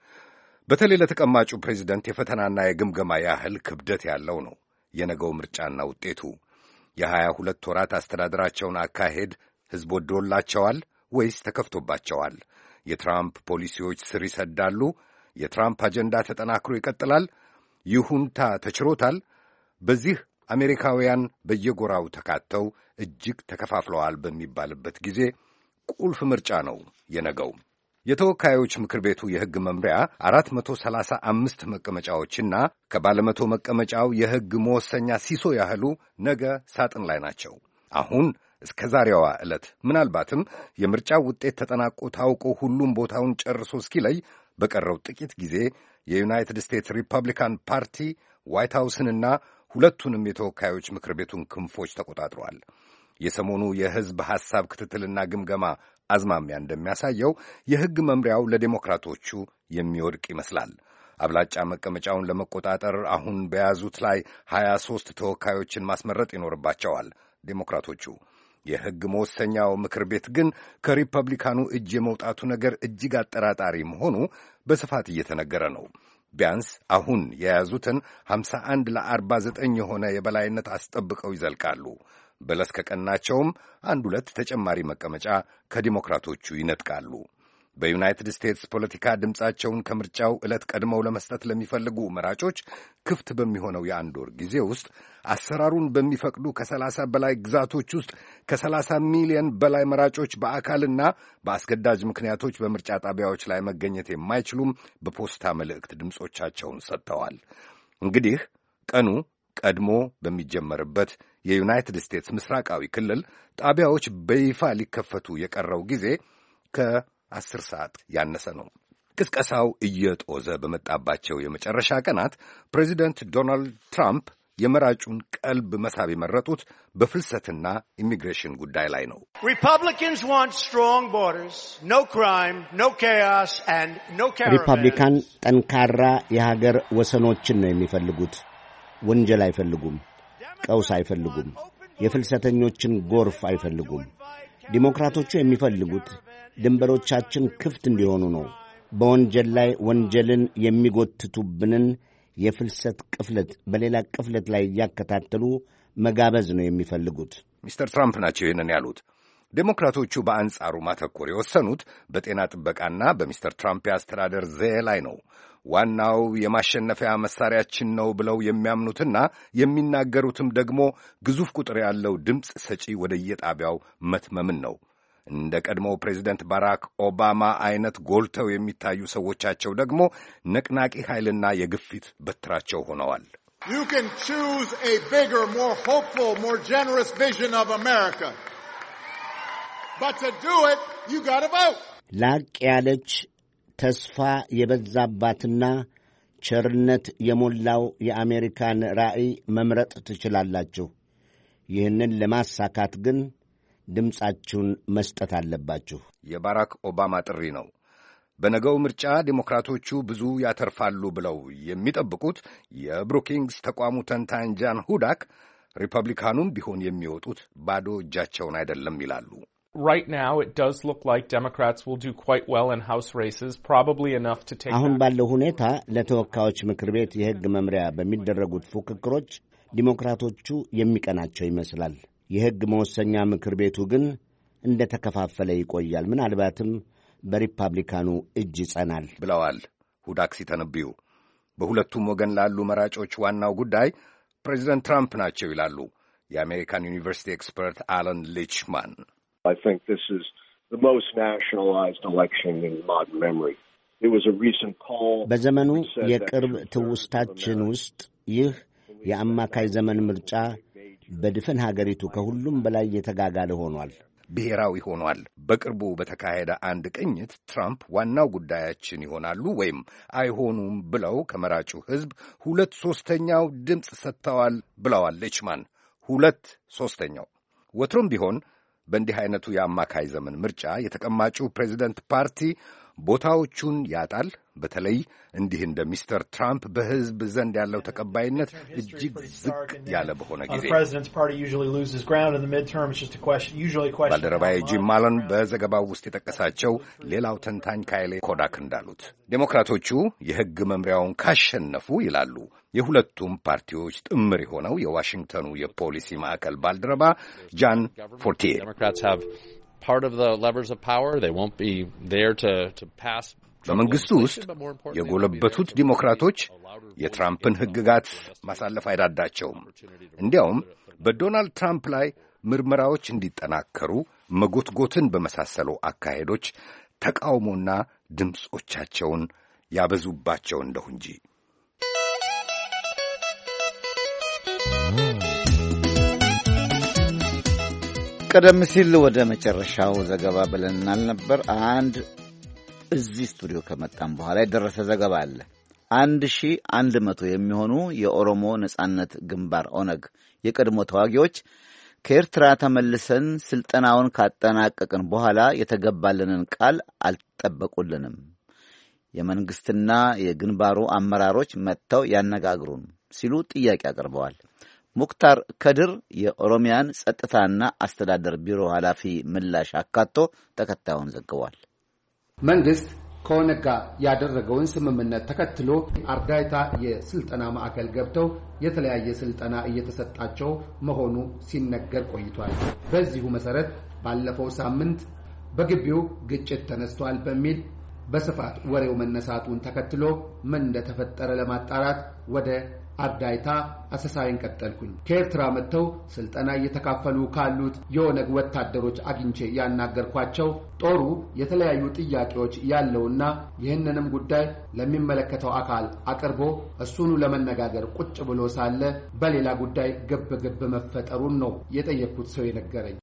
በተለይ ለተቀማጩ ፕሬዚደንት የፈተናና የግምገማ ያህል ክብደት ያለው ነው የነገው ምርጫና ውጤቱ። የሀያ ሁለት ወራት አስተዳደራቸውን አካሄድ ሕዝብ ወዶላቸዋል ወይስ ተከፍቶባቸዋል? የትራምፕ ፖሊሲዎች ስር ይሰዳሉ? የትራምፕ አጀንዳ ተጠናክሮ ይቀጥላል? ይሁንታ ተችሮታል? በዚህ አሜሪካውያን በየጎራው ተካተው እጅግ ተከፋፍለዋል በሚባልበት ጊዜ ቁልፍ ምርጫ ነው የነገው። የተወካዮች ምክር ቤቱ የሕግ መምሪያ አራት መቶ ሰላሳ አምስት መቀመጫዎችና ከባለመቶ መቀመጫው የሕግ መወሰኛ ሲሶ ያህሉ ነገ ሳጥን ላይ ናቸው። አሁን እስከ ዛሬዋ ዕለት ምናልባትም የምርጫው ውጤት ተጠናቆ ታውቆ ሁሉም ቦታውን ጨርሶ እስኪለይ በቀረው ጥቂት ጊዜ የዩናይትድ ስቴትስ ሪፐብሊካን ፓርቲ ዋይት ሃውስንና ሁለቱንም የተወካዮች ምክር ቤቱን ክንፎች ተቆጣጥሯል። የሰሞኑ የሕዝብ ሐሳብ ክትትልና ግምገማ አዝማሚያ እንደሚያሳየው የሕግ መምሪያው ለዴሞክራቶቹ የሚወድቅ ይመስላል። አብላጫ መቀመጫውን ለመቆጣጠር አሁን በያዙት ላይ ሀያ ሦስት ተወካዮችን ማስመረጥ ይኖርባቸዋል ዴሞክራቶቹ። የሕግ መወሰኛው ምክር ቤት ግን ከሪፐብሊካኑ እጅ የመውጣቱ ነገር እጅግ አጠራጣሪ መሆኑ በስፋት እየተነገረ ነው። ቢያንስ አሁን የያዙትን ሀምሳ አንድ ለአርባ ዘጠኝ የሆነ የበላይነት አስጠብቀው ይዘልቃሉ። በለስ ከቀናቸውም አንድ ሁለት ተጨማሪ መቀመጫ ከዲሞክራቶቹ ይነጥቃሉ። በዩናይትድ ስቴትስ ፖለቲካ ድምፃቸውን ከምርጫው ዕለት ቀድመው ለመስጠት ለሚፈልጉ መራጮች ክፍት በሚሆነው የአንድ ወር ጊዜ ውስጥ አሰራሩን በሚፈቅዱ ከሰላሳ በላይ ግዛቶች ውስጥ ከሰላሳ ሚሊዮን በላይ መራጮች በአካልና በአስገዳጅ ምክንያቶች በምርጫ ጣቢያዎች ላይ መገኘት የማይችሉም በፖስታ መልእክት ድምፆቻቸውን ሰጥተዋል። እንግዲህ ቀኑ ቀድሞ በሚጀመርበት የዩናይትድ ስቴትስ ምስራቃዊ ክልል ጣቢያዎች በይፋ ሊከፈቱ የቀረው ጊዜ ከአስር ሰዓት ያነሰ ነው። ቅስቀሳው እየጦዘ በመጣባቸው የመጨረሻ ቀናት ፕሬዚደንት ዶናልድ ትራምፕ የመራጩን ቀልብ መሳብ የመረጡት በፍልሰትና ኢሚግሬሽን ጉዳይ ላይ ነው። ሪፐብሊካን ጠንካራ የሀገር ወሰኖችን ነው የሚፈልጉት። ወንጀል አይፈልጉም። ቀውስ አይፈልጉም። የፍልሰተኞችን ጎርፍ አይፈልጉም። ዲሞክራቶቹ የሚፈልጉት ድንበሮቻችን ክፍት እንዲሆኑ ነው። በወንጀል ላይ ወንጀልን የሚጎትቱብንን የፍልሰት ቅፍለት በሌላ ቅፍለት ላይ እያከታተሉ መጋበዝ ነው የሚፈልጉት። ሚስተር ትራምፕ ናቸው ይህንን ያሉት። ዴሞክራቶቹ በአንጻሩ ማተኮር የወሰኑት በጤና ጥበቃና በሚስተር ትራምፕ የአስተዳደር ዘዬ ላይ ነው። ዋናው የማሸነፊያ መሳሪያችን ነው ብለው የሚያምኑትና የሚናገሩትም ደግሞ ግዙፍ ቁጥር ያለው ድምፅ ሰጪ ወደ የጣቢያው መትመምን ነው። እንደ ቀድሞው ፕሬዚደንት ባራክ ኦባማ አይነት ጎልተው የሚታዩ ሰዎቻቸው ደግሞ ነቅናቂ ኃይልና የግፊት በትራቸው ሆነዋል። You can choose a bigger, more hopeful, more generous vision of America. But to do it, you got to vote. ላቅ ያለች ተስፋ የበዛባትና ቸርነት የሞላው የአሜሪካን ራዕይ መምረጥ ትችላላችሁ። ይህንን ለማሳካት ግን ድምፃችሁን መስጠት አለባችሁ። የባራክ ኦባማ ጥሪ ነው። በነገው ምርጫ ዴሞክራቶቹ ብዙ ያተርፋሉ ብለው የሚጠብቁት የብሩኪንግስ ተቋሙ ተንታኝ ጃን ሁዳክ ሪፐብሊካኑም ቢሆን የሚወጡት ባዶ እጃቸውን አይደለም ይላሉ። Right now it does look like Democrats will do quite well in House races, probably enough to take አሁን ባለው ሁኔታ ለተወካዮች ምክር ቤት የሕግ መምሪያ በሚደረጉት ፉክክሮች ዲሞክራቶቹ የሚቀናቸው ይመስላል። የሕግ መወሰኛ ምክር ቤቱ ግን እንደ ተከፋፈለ ይቆያል፣ ምናልባትም በሪፐብሊካኑ እጅ ይጸናል ብለዋል ሁዳክ ሲተነብዩ። በሁለቱም ወገን ላሉ መራጮች ዋናው ጉዳይ ፕሬዚደንት ትራምፕ ናቸው ይላሉ የአሜሪካን ዩኒቨርሲቲ ኤክስፐርት አለን ሊችማን። I think this is the most nationalized election in modern memory. It was a recent call. በዘመኑ የቅርብ ትውስታችን ውስጥ ይህ የአማካይ ዘመን ምርጫ በድፍን ሀገሪቱ ከሁሉም በላይ የተጋጋለ ሆኗል፣ ብሔራዊ ሆኗል። በቅርቡ በተካሄደ አንድ ቅኝት ትራምፕ ዋናው ጉዳያችን ይሆናሉ ወይም አይሆኑም ብለው ከመራጩ ሕዝብ ሁለት ሦስተኛው ድምፅ ሰጥተዋል ብለዋል ሊችማን። ሁለት ሦስተኛው። ወትሮም ቢሆን በእንዲህ አይነቱ የአማካይ ዘመን ምርጫ የተቀማጩ ፕሬዚደንት ፓርቲ ቦታዎቹን ያጣል። በተለይ እንዲህ እንደ ሚስተር ትራምፕ በሕዝብ ዘንድ ያለው ተቀባይነት እጅግ ዝቅ ያለ በሆነ ጊዜ። ባልደረባዬ ጂም ማለን በዘገባው ውስጥ የጠቀሳቸው ሌላው ተንታኝ ካይሌ ኮዳክ እንዳሉት ዴሞክራቶቹ የሕግ መምሪያውን ካሸነፉ ይላሉ የሁለቱም ፓርቲዎች ጥምር የሆነው የዋሽንግተኑ የፖሊሲ ማዕከል ባልደረባ ጃን ፎርቲዬ part of the levers of power. They won't be there to to pass. በመንግስቱ ውስጥ የጎለበቱት ዲሞክራቶች የትራምፕን ሕግጋት ማሳለፍ አይዳዳቸውም። እንዲያውም በዶናልድ ትራምፕ ላይ ምርመራዎች እንዲጠናከሩ መጎትጎትን በመሳሰሉ አካሄዶች ተቃውሞና ድምጾቻቸውን ያበዙባቸው እንደሁ እንጂ። ቀደም ሲል ወደ መጨረሻው ዘገባ ብለናል ነበር። አንድ እዚህ ስቱዲዮ ከመጣም በኋላ የደረሰ ዘገባ አለ። አንድ ሺህ አንድ መቶ የሚሆኑ የኦሮሞ ነጻነት ግንባር ኦነግ የቀድሞ ተዋጊዎች ከኤርትራ ተመልሰን ስልጠናውን ካጠናቀቅን በኋላ የተገባልንን ቃል አልጠበቁልንም። የመንግስትና የግንባሩ አመራሮች መጥተው ያነጋግሩን ሲሉ ጥያቄ አቅርበዋል። ሙክታር ከድር የኦሮሚያን ጸጥታና አስተዳደር ቢሮ ኃላፊ ምላሽ አካቶ ተከታዩን ዘግቧል። መንግስት ከኦነግ ጋር ያደረገውን ስምምነት ተከትሎ አርዳይታ የስልጠና ማዕከል ገብተው የተለያየ ስልጠና እየተሰጣቸው መሆኑ ሲነገር ቆይቷል። በዚሁ መሰረት ባለፈው ሳምንት በግቢው ግጭት ተነስቷል በሚል በስፋት ወሬው መነሳቱን ተከትሎ ምን እንደተፈጠረ ለማጣራት ወደ አርዳይታ አሰሳይን ቀጠልኩኝ። ከኤርትራ መጥተው ስልጠና እየተካፈሉ ካሉት የኦነግ ወታደሮች አግኝቼ ያናገርኳቸው ጦሩ የተለያዩ ጥያቄዎች ያለውና ይህንንም ጉዳይ ለሚመለከተው አካል አቅርቦ እሱኑ ለመነጋገር ቁጭ ብሎ ሳለ በሌላ ጉዳይ ግብ ግብ መፈጠሩን ነው የጠየቅኩት ሰው የነገረኝ።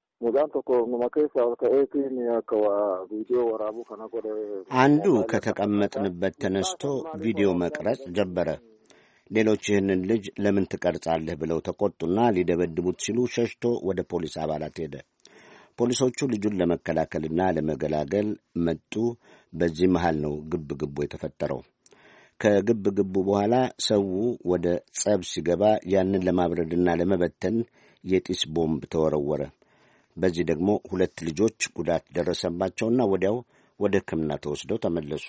አንዱ ከተቀመጥንበት ተነስቶ ቪዲዮ መቅረጽ ጀመረ። ሌሎች ይህንን ልጅ ለምን ትቀርጻለህ ብለው ተቆጡና ሊደበድቡት ሲሉ ሸሽቶ ወደ ፖሊስ አባላት ሄደ። ፖሊሶቹ ልጁን ለመከላከልና ለመገላገል መጡ። በዚህ መሃል ነው ግብ ግቡ የተፈጠረው። ከግብ ግቡ በኋላ ሰው ወደ ጸብ ሲገባ ያንን ለማብረድና ለመበተን የጢስ ቦምብ ተወረወረ። በዚህ ደግሞ ሁለት ልጆች ጉዳት ደረሰባቸውና ወዲያው ወደ ሕክምና ተወስደው ተመለሱ።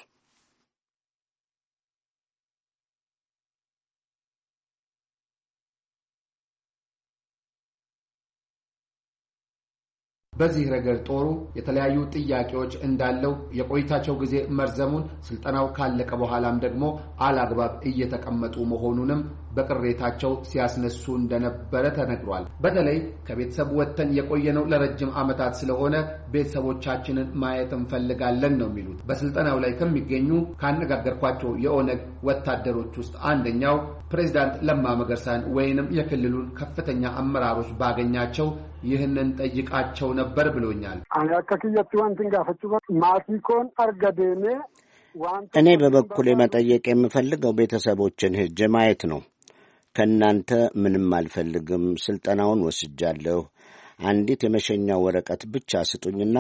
በዚህ ረገድ ጦሩ የተለያዩ ጥያቄዎች እንዳለው የቆይታቸው ጊዜ መርዘሙን ስልጠናው ካለቀ በኋላም ደግሞ አላግባብ እየተቀመጡ መሆኑንም በቅሬታቸው ሲያስነሱ እንደነበረ ተነግሯል። በተለይ ከቤተሰብ ወጥተን የቆየነው ለረጅም ዓመታት ስለሆነ ቤተሰቦቻችንን ማየት እንፈልጋለን ነው የሚሉት። በስልጠናው ላይ ከሚገኙ ካነጋገርኳቸው የኦነግ ወታደሮች ውስጥ አንደኛው ፕሬዝዳንት ለማ መገርሳን ወይንም የክልሉን ከፍተኛ አመራሮች ባገኛቸው ይህንን ጠይቃቸው ነበር ብሎኛል። አያከክየት ዋንቲንጋ ፈጭባ ማቲኮን አርጋዴኔ እኔ በበኩሌ መጠየቅ የምፈልገው ቤተሰቦችን ሄጄ ማየት ነው። ከእናንተ ምንም አልፈልግም፣ ስልጠናውን ወስጃለሁ፣ አንዲት የመሸኛ ወረቀት ብቻ ስጡኝና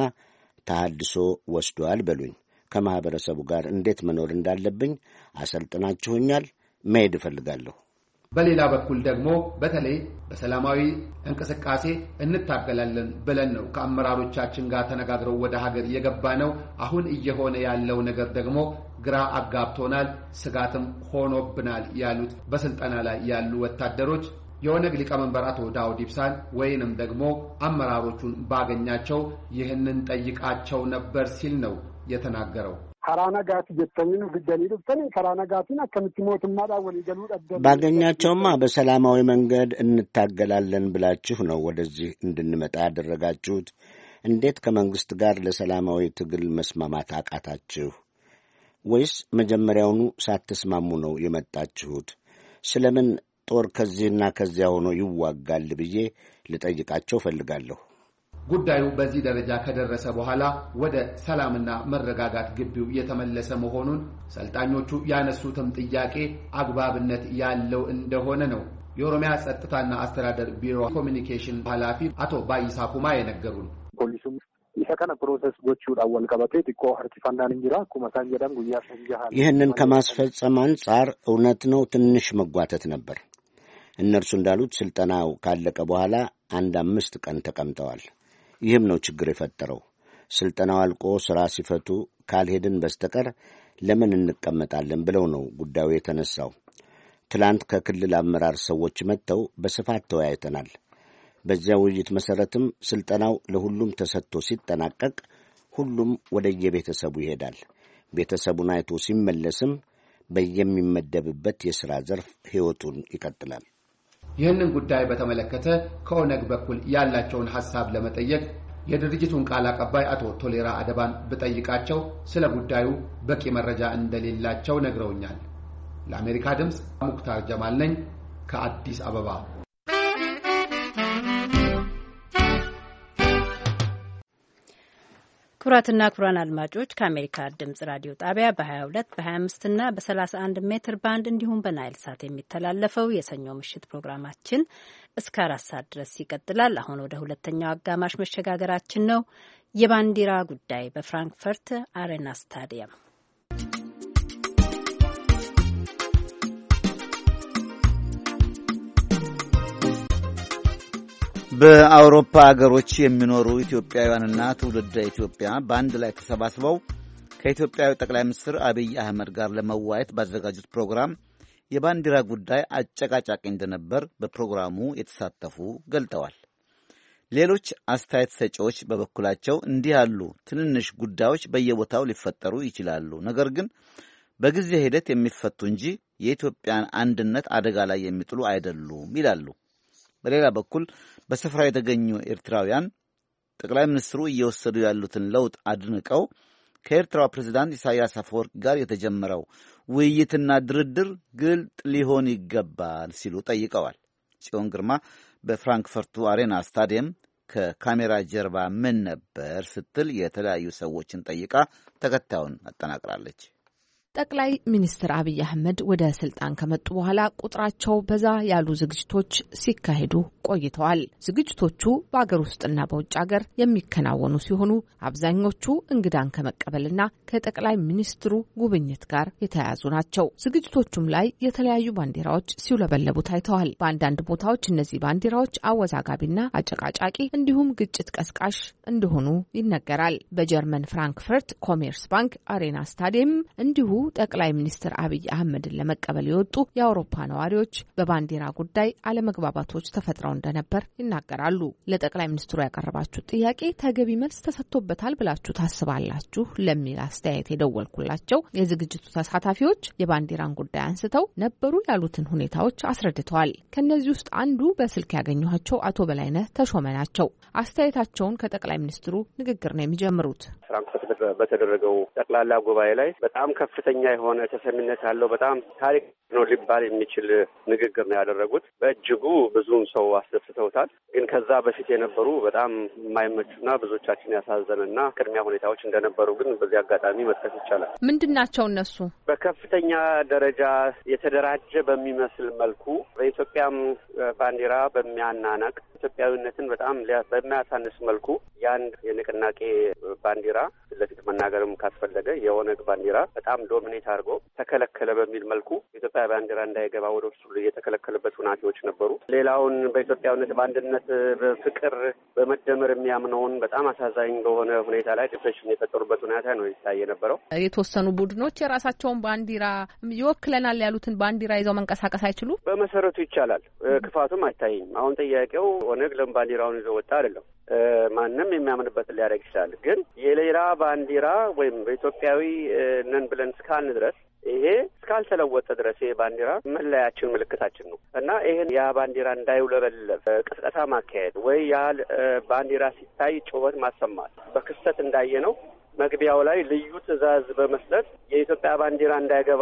ተሐድሶ ወስዷል በሉኝ። ከማህበረሰቡ ጋር እንዴት መኖር እንዳለብኝ አሰልጥናችሁኛል፣ መሄድ እፈልጋለሁ። በሌላ በኩል ደግሞ በተለይ በሰላማዊ እንቅስቃሴ እንታገላለን ብለን ነው ከአመራሮቻችን ጋር ተነጋግረው ወደ ሀገር የገባ ነው። አሁን እየሆነ ያለው ነገር ደግሞ ግራ አጋብቶናል፣ ስጋትም ሆኖብናል ያሉት በስልጠና ላይ ያሉ ወታደሮች የኦነግ ሊቀመንበር አቶ ዳውድ ኢብሳን ወይንም ደግሞ አመራሮቹን ባገኛቸው ይህንን ጠይቃቸው ነበር ሲል ነው የተናገረው። ካራናጋት ጀተኝኑ ግደኒ ድብተን ካራናጋቲን አከምትሞትማዳ ወሊገሉ ደደ ባገኛቸውማ በሰላማዊ መንገድ እንታገላለን ብላችሁ ነው ወደዚህ እንድንመጣ ያደረጋችሁት። እንዴት ከመንግስት ጋር ለሰላማዊ ትግል መስማማት አቃታችሁ? ወይስ መጀመሪያውኑ ሳትስማሙ ነው የመጣችሁት? ስለምን ጦር ከዚህና ከዚያ ሆኖ ይዋጋል ብዬ ልጠይቃቸው ፈልጋለሁ። ጉዳዩ በዚህ ደረጃ ከደረሰ በኋላ ወደ ሰላምና መረጋጋት ግቢው የተመለሰ መሆኑን ሰልጣኞቹ ያነሱትም ጥያቄ አግባብነት ያለው እንደሆነ ነው የኦሮሚያ ጸጥታና አስተዳደር ቢሮ ኮሚኒኬሽን ኃላፊ አቶ ባይሳ ኩማ የነገሩን። ፖሊሱም ይሰከነ ፕሮሰስ ጎቹ ዳወል ቀበቴ ቲኮ አርቲፋንዳን እንጅራ ኩማታን ጀዳም ጉያ ሰንጃሃ ይህንን ከማስፈጸም አንጻር እውነት ነው ትንሽ መጓተት ነበር። እነርሱ እንዳሉት ስልጠናው ካለቀ በኋላ አንድ አምስት ቀን ተቀምጠዋል። ይህም ነው ችግር የፈጠረው። ስልጠናው አልቆ ሥራ ሲፈቱ ካልሄድን በስተቀር ለምን እንቀመጣለን ብለው ነው ጉዳዩ የተነሳው። ትላንት ከክልል አመራር ሰዎች መጥተው በስፋት ተወያይተናል። በዚያ ውይይት መሠረትም ስልጠናው ለሁሉም ተሰጥቶ ሲጠናቀቅ ሁሉም ወደየቤተሰቡ ይሄዳል። ቤተሰቡን አይቶ ሲመለስም በየሚመደብበት የሥራ ዘርፍ ሕይወቱን ይቀጥላል። ይህንን ጉዳይ በተመለከተ ከኦነግ በኩል ያላቸውን ሐሳብ ለመጠየቅ የድርጅቱን ቃል አቀባይ አቶ ቶሌራ አደባን በጠይቃቸው ስለ ጉዳዩ በቂ መረጃ እንደሌላቸው ነግረውኛል። ለአሜሪካ ድምፅ ሙክታር ጀማል ነኝ ከአዲስ አበባ። ክቡራትና ክቡራን አድማጮች ከአሜሪካ ድምጽ ራዲዮ ጣቢያ በ22 በ25 እና በ31 ሜትር ባንድ እንዲሁም በናይል ሳት የሚተላለፈው የሰኞ ምሽት ፕሮግራማችን እስከ አራት ሰዓት ድረስ ይቀጥላል። አሁን ወደ ሁለተኛው አጋማሽ መሸጋገራችን ነው። የባንዲራ ጉዳይ በፍራንክፈርት አሬና ስታዲየም በአውሮፓ አገሮች የሚኖሩ ኢትዮጵያውያንና ትውልደ ኢትዮጵያ በአንድ ላይ ተሰባስበው ከኢትዮጵያዊ ጠቅላይ ሚኒስትር አብይ አህመድ ጋር ለመዋየት ባዘጋጁት ፕሮግራም የባንዲራ ጉዳይ አጨቃጫቂ እንደነበር በፕሮግራሙ የተሳተፉ ገልጠዋል። ሌሎች አስተያየት ሰጪዎች በበኩላቸው እንዲህ ያሉ ትንንሽ ጉዳዮች በየቦታው ሊፈጠሩ ይችላሉ፣ ነገር ግን በጊዜ ሂደት የሚፈቱ እንጂ የኢትዮጵያን አንድነት አደጋ ላይ የሚጥሉ አይደሉም ይላሉ። በሌላ በኩል በስፍራ የተገኙ ኤርትራውያን ጠቅላይ ሚኒስትሩ እየወሰዱ ያሉትን ለውጥ አድንቀው ከኤርትራው ፕሬዝዳንት ኢሳያስ አፈወርቂ ጋር የተጀመረው ውይይትና ድርድር ግልጥ ሊሆን ይገባል ሲሉ ጠይቀዋል። ጽዮን ግርማ በፍራንክፈርቱ አሬና ስታዲየም ከካሜራ ጀርባ ምን ነበር ስትል የተለያዩ ሰዎችን ጠይቃ ተከታዩን አጠናቅራለች። ጠቅላይ ሚኒስትር አብይ አህመድ ወደ ስልጣን ከመጡ በኋላ ቁጥራቸው በዛ ያሉ ዝግጅቶች ሲካሄዱ ቆይተዋል። ዝግጅቶቹ በአገር ውስጥና በውጭ ሀገር የሚከናወኑ ሲሆኑ አብዛኞቹ እንግዳን ከመቀበልና ከጠቅላይ ሚኒስትሩ ጉብኝት ጋር የተያያዙ ናቸው። ዝግጅቶቹም ላይ የተለያዩ ባንዲራዎች ሲውለበለቡ ታይተዋል። በአንዳንድ ቦታዎች እነዚህ ባንዲራዎች አወዛጋቢና አጨቃጫቂ እንዲሁም ግጭት ቀስቃሽ እንደሆኑ ይነገራል። በጀርመን ፍራንክፈርት ኮሜርስ ባንክ አሬና ስታዲየም እንዲሁ ጠቅላይ ሚኒስትር አብይ አህመድን ለመቀበል የወጡ የአውሮፓ ነዋሪዎች በባንዲራ ጉዳይ አለመግባባቶች ተፈጥረው እንደነበር ይናገራሉ። ለጠቅላይ ሚኒስትሩ ያቀረባችሁ ጥያቄ ተገቢ መልስ ተሰጥቶበታል ብላችሁ ታስባላችሁ ለሚል አስተያየት የደወልኩላቸው የዝግጅቱ ተሳታፊዎች የባንዲራን ጉዳይ አንስተው ነበሩ ያሉትን ሁኔታዎች አስረድተዋል። ከነዚህ ውስጥ አንዱ በስልክ ያገኘኋቸው አቶ በላይነህ ተሾመ ናቸው። አስተያየታቸውን ከጠቅላይ ሚኒስትሩ ንግግር ነው የሚጀምሩት። ፍራንክፈርት በተደረገው ጠቅላላ ጉባኤ ላይ በጣም ከፍተኛ የሆነ ተሰሚነት ያለው በጣም ታሪክ ነው ሊባል የሚችል ንግግር ነው ያደረጉት። በእጅጉ ብዙም ሰው አስደስተውታል። ግን ከዛ በፊት የነበሩ በጣም የማይመቹና ብዙዎቻችን ያሳዘነና ቅድሚያ ሁኔታዎች እንደነበሩ ግን በዚህ አጋጣሚ መጥቀስ ይቻላል። ምንድን ናቸው እነሱ? በከፍተኛ ደረጃ የተደራጀ በሚመስል መልኩ በኢትዮጵያም ባንዲራ በሚያናነቅ ኢትዮጵያዊነትን በጣም በሚያሳንስ መልኩ የአንድ የንቅናቄ ባንዲራ ለፊት መናገርም ካስፈለገ የኦነግ ባንዲራ በጣም ዶሚኔት አድርጎ ተከለከለ በሚል መልኩ የኢትዮጵያ ባንዲራ እንዳይገባ ወደ ውስጡ የተከለከለበት ሁናቴዎች ነበሩ። ሌላውን በኢትዮጵያዊነት በአንድነት፣ በፍቅር፣ በመደመር የሚያምነውን በጣም አሳዛኝ በሆነ ሁኔታ ላይ ዲፕሬሽን የፈጠሩበት ሁኔታ ነው ይታይ የነበረው። የተወሰኑ ቡድኖች የራሳቸውን ባንዲራ ይወክለናል ያሉትን ባንዲራ ይዘው መንቀሳቀስ አይችሉ? በመሰረቱ ይቻላል። ክፋቱም አይታይም። አሁን ጥያቄው ኦነግ ለምን ባንዲራውን ይዘው ወጣ አይደለም። ማንም የሚያምንበትን ሊያደርግ ይችላል። ግን የሌላ ባንዲራ ወይም በኢትዮጵያዊ ነን ብለን እስካልን ድረስ ይሄ እስካልተለወጠ ድረስ ይሄ ባንዲራ መለያችን፣ ምልክታችን ነው እና ይሄን ያ ባንዲራ እንዳይውለበለብ ቅስቀሳ ማካሄድ ወይ ያ ባንዲራ ሲታይ ጩኸት ማሰማት በክስተት እንዳየ ነው መግቢያው ላይ ልዩ ትዕዛዝ በመስጠት የኢትዮጵያ ባንዲራ እንዳይገባ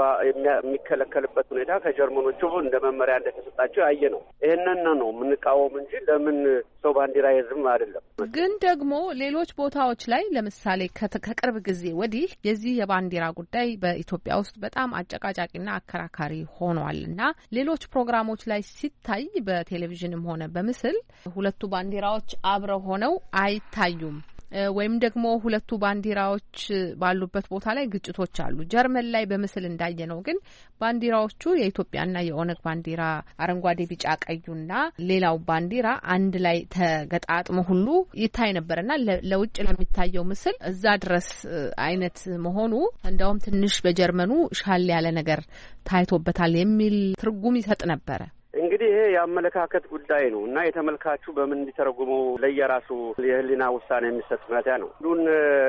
የሚከለከልበት ሁኔታ ከጀርመኖቹ እንደ መመሪያ እንደተሰጣቸው ያየ ነው። ይሄንን ነው የምንቃወም እንጂ ለምን ሰው ባንዲራ ይዝም አይደለም። ግን ደግሞ ሌሎች ቦታዎች ላይ ለምሳሌ ከቅርብ ጊዜ ወዲህ የዚህ የባንዲራ ጉዳይ በኢትዮጵያ ውስጥ በጣም አጨቃጫቂና አከራካሪ ሆኗል እና ሌሎች ፕሮግራሞች ላይ ሲታይ በቴሌቪዥንም ሆነ በምስል ሁለቱ ባንዲራዎች አብረው ሆነው አይታዩም። ወይም ደግሞ ሁለቱ ባንዲራዎች ባሉበት ቦታ ላይ ግጭቶች አሉ። ጀርመን ላይ በምስል እንዳየነው ግን ባንዲራዎቹ የኢትዮጵያና የኦነግ ባንዲራ አረንጓዴ፣ ቢጫ፣ ቀዩና ሌላው ባንዲራ አንድ ላይ ተገጣጥሞ ሁሉ ይታይ ነበርና ለውጭ ለሚታየው ምስል እዛ ድረስ አይነት መሆኑ እንደውም ትንሽ በጀርመኑ ሻል ያለ ነገር ታይቶበታል የሚል ትርጉም ይሰጥ ነበረ። እንግዲህ ይሄ የአመለካከት ጉዳይ ነው እና የተመልካቹ በምን እንዲተረጉመው ለየራሱ የህሊና ውሳኔ የሚሰጥ መታ ነው። ሁሉን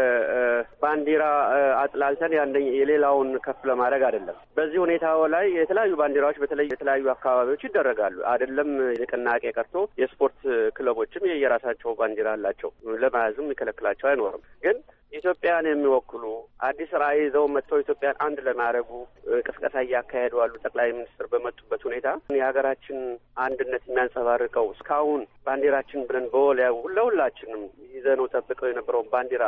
ባንዲራ አጥላልተን ያንደኝ የሌላውን ከፍ ለማድረግ አይደለም። በዚህ ሁኔታው ላይ የተለያዩ ባንዲራዎች በተለይ የተለያዩ አካባቢዎች ይደረጋሉ። አይደለም ንቅናቄ ቀርቶ የስፖርት ክለቦችም የየራሳቸው ባንዲራ አላቸው። ለመያዝም ይከለክላቸው አይኖርም። ግን ኢትዮጵያን የሚወክሉ አዲስ ራዕይ ይዘው መጥተው ኢትዮጵያን አንድ ለማድረጉ ቅስቀሳ እያካሄዱ ያሉ ጠቅላይ ሚኒስትር በመጡበት ሁኔታ የሀገራችን አንድነት የሚያንጸባርቀው እስካሁን ባንዲራችን ብለን በወል ለሁላችንም ይዘነው ጠብቀው የነበረውን ባንዲራ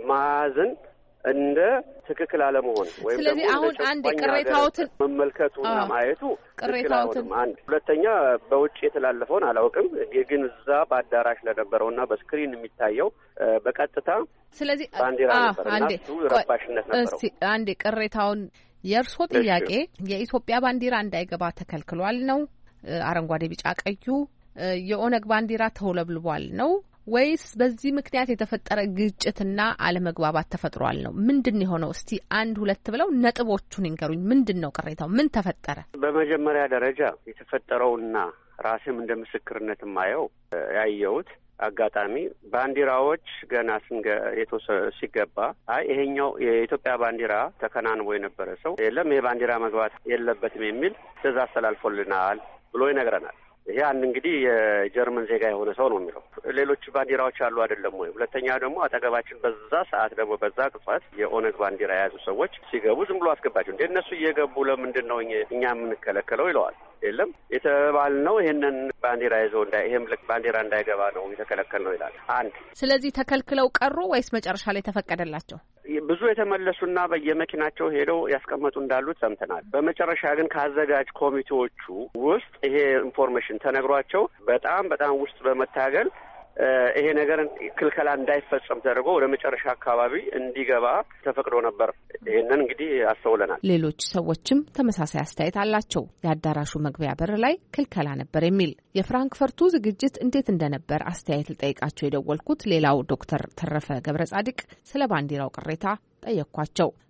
ማዕዘን እንደ ትክክል አለመሆን ወይም ስለዚህ አሁን አንድ ቅሬታዎትን መመልከቱና ማየቱ ቅሬታዎትን አንድ ሁለተኛ በውጭ የተላለፈውን አላውቅም፣ ግን እዛ በአዳራሽ ለነበረውና በስክሪን የሚታየው በቀጥታ ስለዚህ ባንዲራ ነበርና እሱ ረባሽነት ነበረው። አንድ ቅሬታውን የእርሶ ጥያቄ የኢትዮጵያ ባንዲራ እንዳይገባ ተከልክሏል ነው? አረንጓዴ፣ ቢጫ፣ ቀዩ የኦነግ ባንዲራ ተውለብልቧል ነው ወይስ በዚህ ምክንያት የተፈጠረ ግጭትና አለመግባባት ተፈጥሯል ነው? ምንድን የሆነው? እስቲ አንድ ሁለት ብለው ነጥቦቹን ይንገሩኝ። ምንድን ነው ቅሬታው? ምን ተፈጠረ? በመጀመሪያ ደረጃ የተፈጠረውና ራሴም እንደ ምስክርነት የማየው ያየሁት አጋጣሚ ባንዲራዎች ገና ስንገ የተወሰ ሲገባ አይ ይሄኛው የኢትዮጵያ ባንዲራ ተከናንቦ የነበረ ሰው የለም ይሄ ባንዲራ መግባት የለበትም የሚል ትዕዛዝ አስተላልፎልናል ብሎ ይነግረናል። ይሄ አንድ እንግዲህ የጀርመን ዜጋ የሆነ ሰው ነው የሚለው። ሌሎች ባንዲራዎች አሉ አይደለም ወይ? ሁለተኛ ደግሞ አጠገባችን በዛ ሰዓት ደግሞ በዛ ቅጽበት የኦነግ ባንዲራ የያዙ ሰዎች ሲገቡ ዝም ብሎ አስገባቸው። እንደ እነሱ እየገቡ ለምንድን ነው እኛ የምንከለከለው ይለዋል። የለም የተባልነው ይሄንን ባንዲራ ይዘው እንዳይ ይሄም ልክ ባንዲራ እንዳይገባ ነው የተከለከል ነው ይላል። አንድ ስለዚህ ተከልክለው ቀሩ ወይስ መጨረሻ ላይ ተፈቀደላቸው? ብዙ የተመለሱና በየመኪናቸው ሄደው ያስቀመጡ እንዳሉት ሰምተናል። በመጨረሻ ግን ከአዘጋጅ ኮሚቴዎቹ ውስጥ ይሄ ኢንፎርሜሽን ተነግሯቸው በጣም በጣም ውስጥ በመታገል ይሄ ነገር ክልከላ እንዳይፈጸም ተደርጎ ወደ መጨረሻ አካባቢ እንዲገባ ተፈቅዶ ነበር። ይሄንን እንግዲህ አስተውለናል። ሌሎች ሰዎችም ተመሳሳይ አስተያየት አላቸው። የአዳራሹ መግቢያ በር ላይ ክልከላ ነበር የሚል። የፍራንክፈርቱ ዝግጅት እንዴት እንደነበር አስተያየት ልጠይቃቸው የደወልኩት ሌላው ዶክተር ተረፈ ገብረ ጻድቅ ስለ ባንዲራው ቅሬታ ጠየቅኳቸው።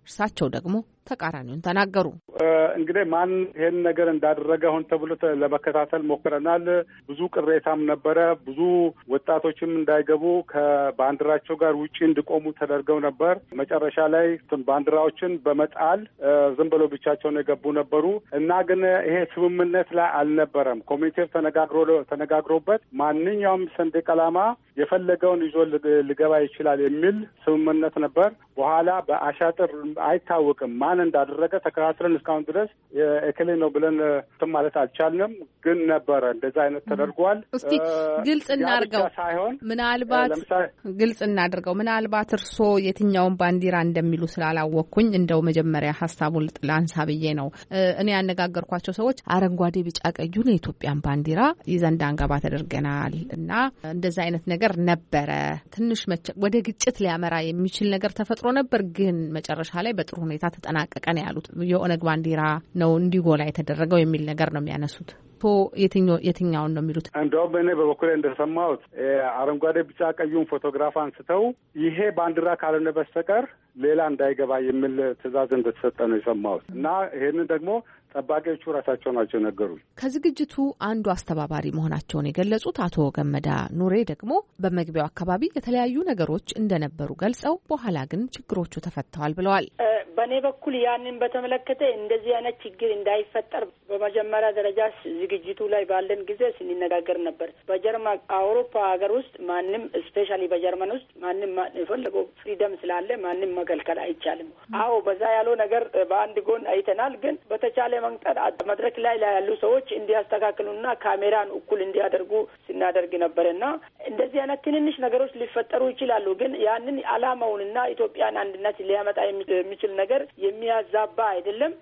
እርሳቸው ደግሞ ተቃራኒውን ተናገሩ። እንግዲህ ማን ይሄን ነገር እንዳደረገ ሆን ተብሎ ለመከታተል ሞክረናል። ብዙ ቅሬታም ነበረ። ብዙ ወጣቶችም እንዳይገቡ ከባንዲራቸው ጋር ውጪ እንዲቆሙ ተደርገው ነበር። መጨረሻ ላይ ባንዲራዎችን በመጣል ዝም ብሎ ብቻቸውን የገቡ ነበሩ እና ግን ይሄ ስምምነት ላይ አልነበረም። ኮሚቴው ተነጋግሮ ተነጋግሮበት ማንኛውም ሰንደቅ ዓላማ የፈለገውን ይዞ ሊገባ ይችላል የሚል ስምምነት ነበር። በኋላ በአሻጥር አይታወቅም ማን እንዳደረገ ተከታትለን እስካሁን ድረስ የእክሌ ነው ብለን እንትን ማለት አልቻልንም። ግን ነበረ እንደዛ አይነት ተደርጓል። እስቲ ግልጽ እናድርገው ሳይሆን ምናልባት ግልጽ እናድርገው ምናልባት እርሶ የትኛውን ባንዲራ እንደሚሉ ስላላወቅኩኝ እንደው መጀመሪያ ሀሳቡን ላንሳ ብዬ ነው። እኔ ያነጋገርኳቸው ሰዎች አረንጓዴ፣ ቢጫ፣ ቀዩን የኢትዮጵያን ባንዲራ ይዘን እንዳንገባ ተደርገናል እና እንደዛ አይነት ነገር ነበረ። ትንሽ ወደ ግጭት ሊያመራ የሚችል ነገር ተፈጥሮ ነበር፣ ግን መጨረሻ ላይ በጥሩ ሁኔታ ተጠናቀቀ ነው ያሉት። የኦነግ ባንዲራ ነው እንዲጎላ የተደረገው የሚል ነገር ነው የሚያነሱት። የትኛው የትኛውን ነው የሚሉት? እንደውም እኔ በበኩሌ እንደሰማሁት አረንጓዴ፣ ቢጫ፣ ቀዩን ፎቶግራፍ አንስተው ይሄ ባንዲራ ካልሆነ በስተቀር ሌላ እንዳይገባ የሚል ትዕዛዝ እንደተሰጠ ነው የሰማሁት እና ይሄንን ደግሞ ጠባቂዎቹ ራሳቸው ናቸው ነገሩኝ። ከዝግጅቱ አንዱ አስተባባሪ መሆናቸውን የገለጹት አቶ ገመዳ ኑሬ ደግሞ በመግቢያው አካባቢ የተለያዩ ነገሮች እንደነበሩ ገልጸው በኋላ ግን ችግሮቹ ተፈተዋል ብለዋል። በእኔ በኩል ያንን በተመለከተ እንደዚህ አይነት ችግር እንዳይፈጠር በመጀመሪያ ደረጃ ዝግጅቱ ላይ ባለን ጊዜ ስንነጋገር ነበር። በጀርመን አውሮፓ ሀገር ውስጥ ማንም ስፔሻሊ በጀርመን ውስጥ ማንም የፈለገው ፍሪደም ስላለ ማንም መከልከል አይቻልም። አዎ በዛ ያለው ነገር በአንድ ጎን አይተናል። ግን በተቻለ መንገድ መድረክ ላይ ያሉ ሰዎች እንዲያስተካክሉና ካሜራን እኩል እንዲያደርጉ ስናደርግ ነበርና እንደዚህ አይነት ትንንሽ ነገሮች ሊፈጠሩ ይችላሉ። ግን ያንን አላማውንና ኢትዮጵያን አንድነት ሊያመጣ የሚችል ነገር የሚያዛባ አይደለም።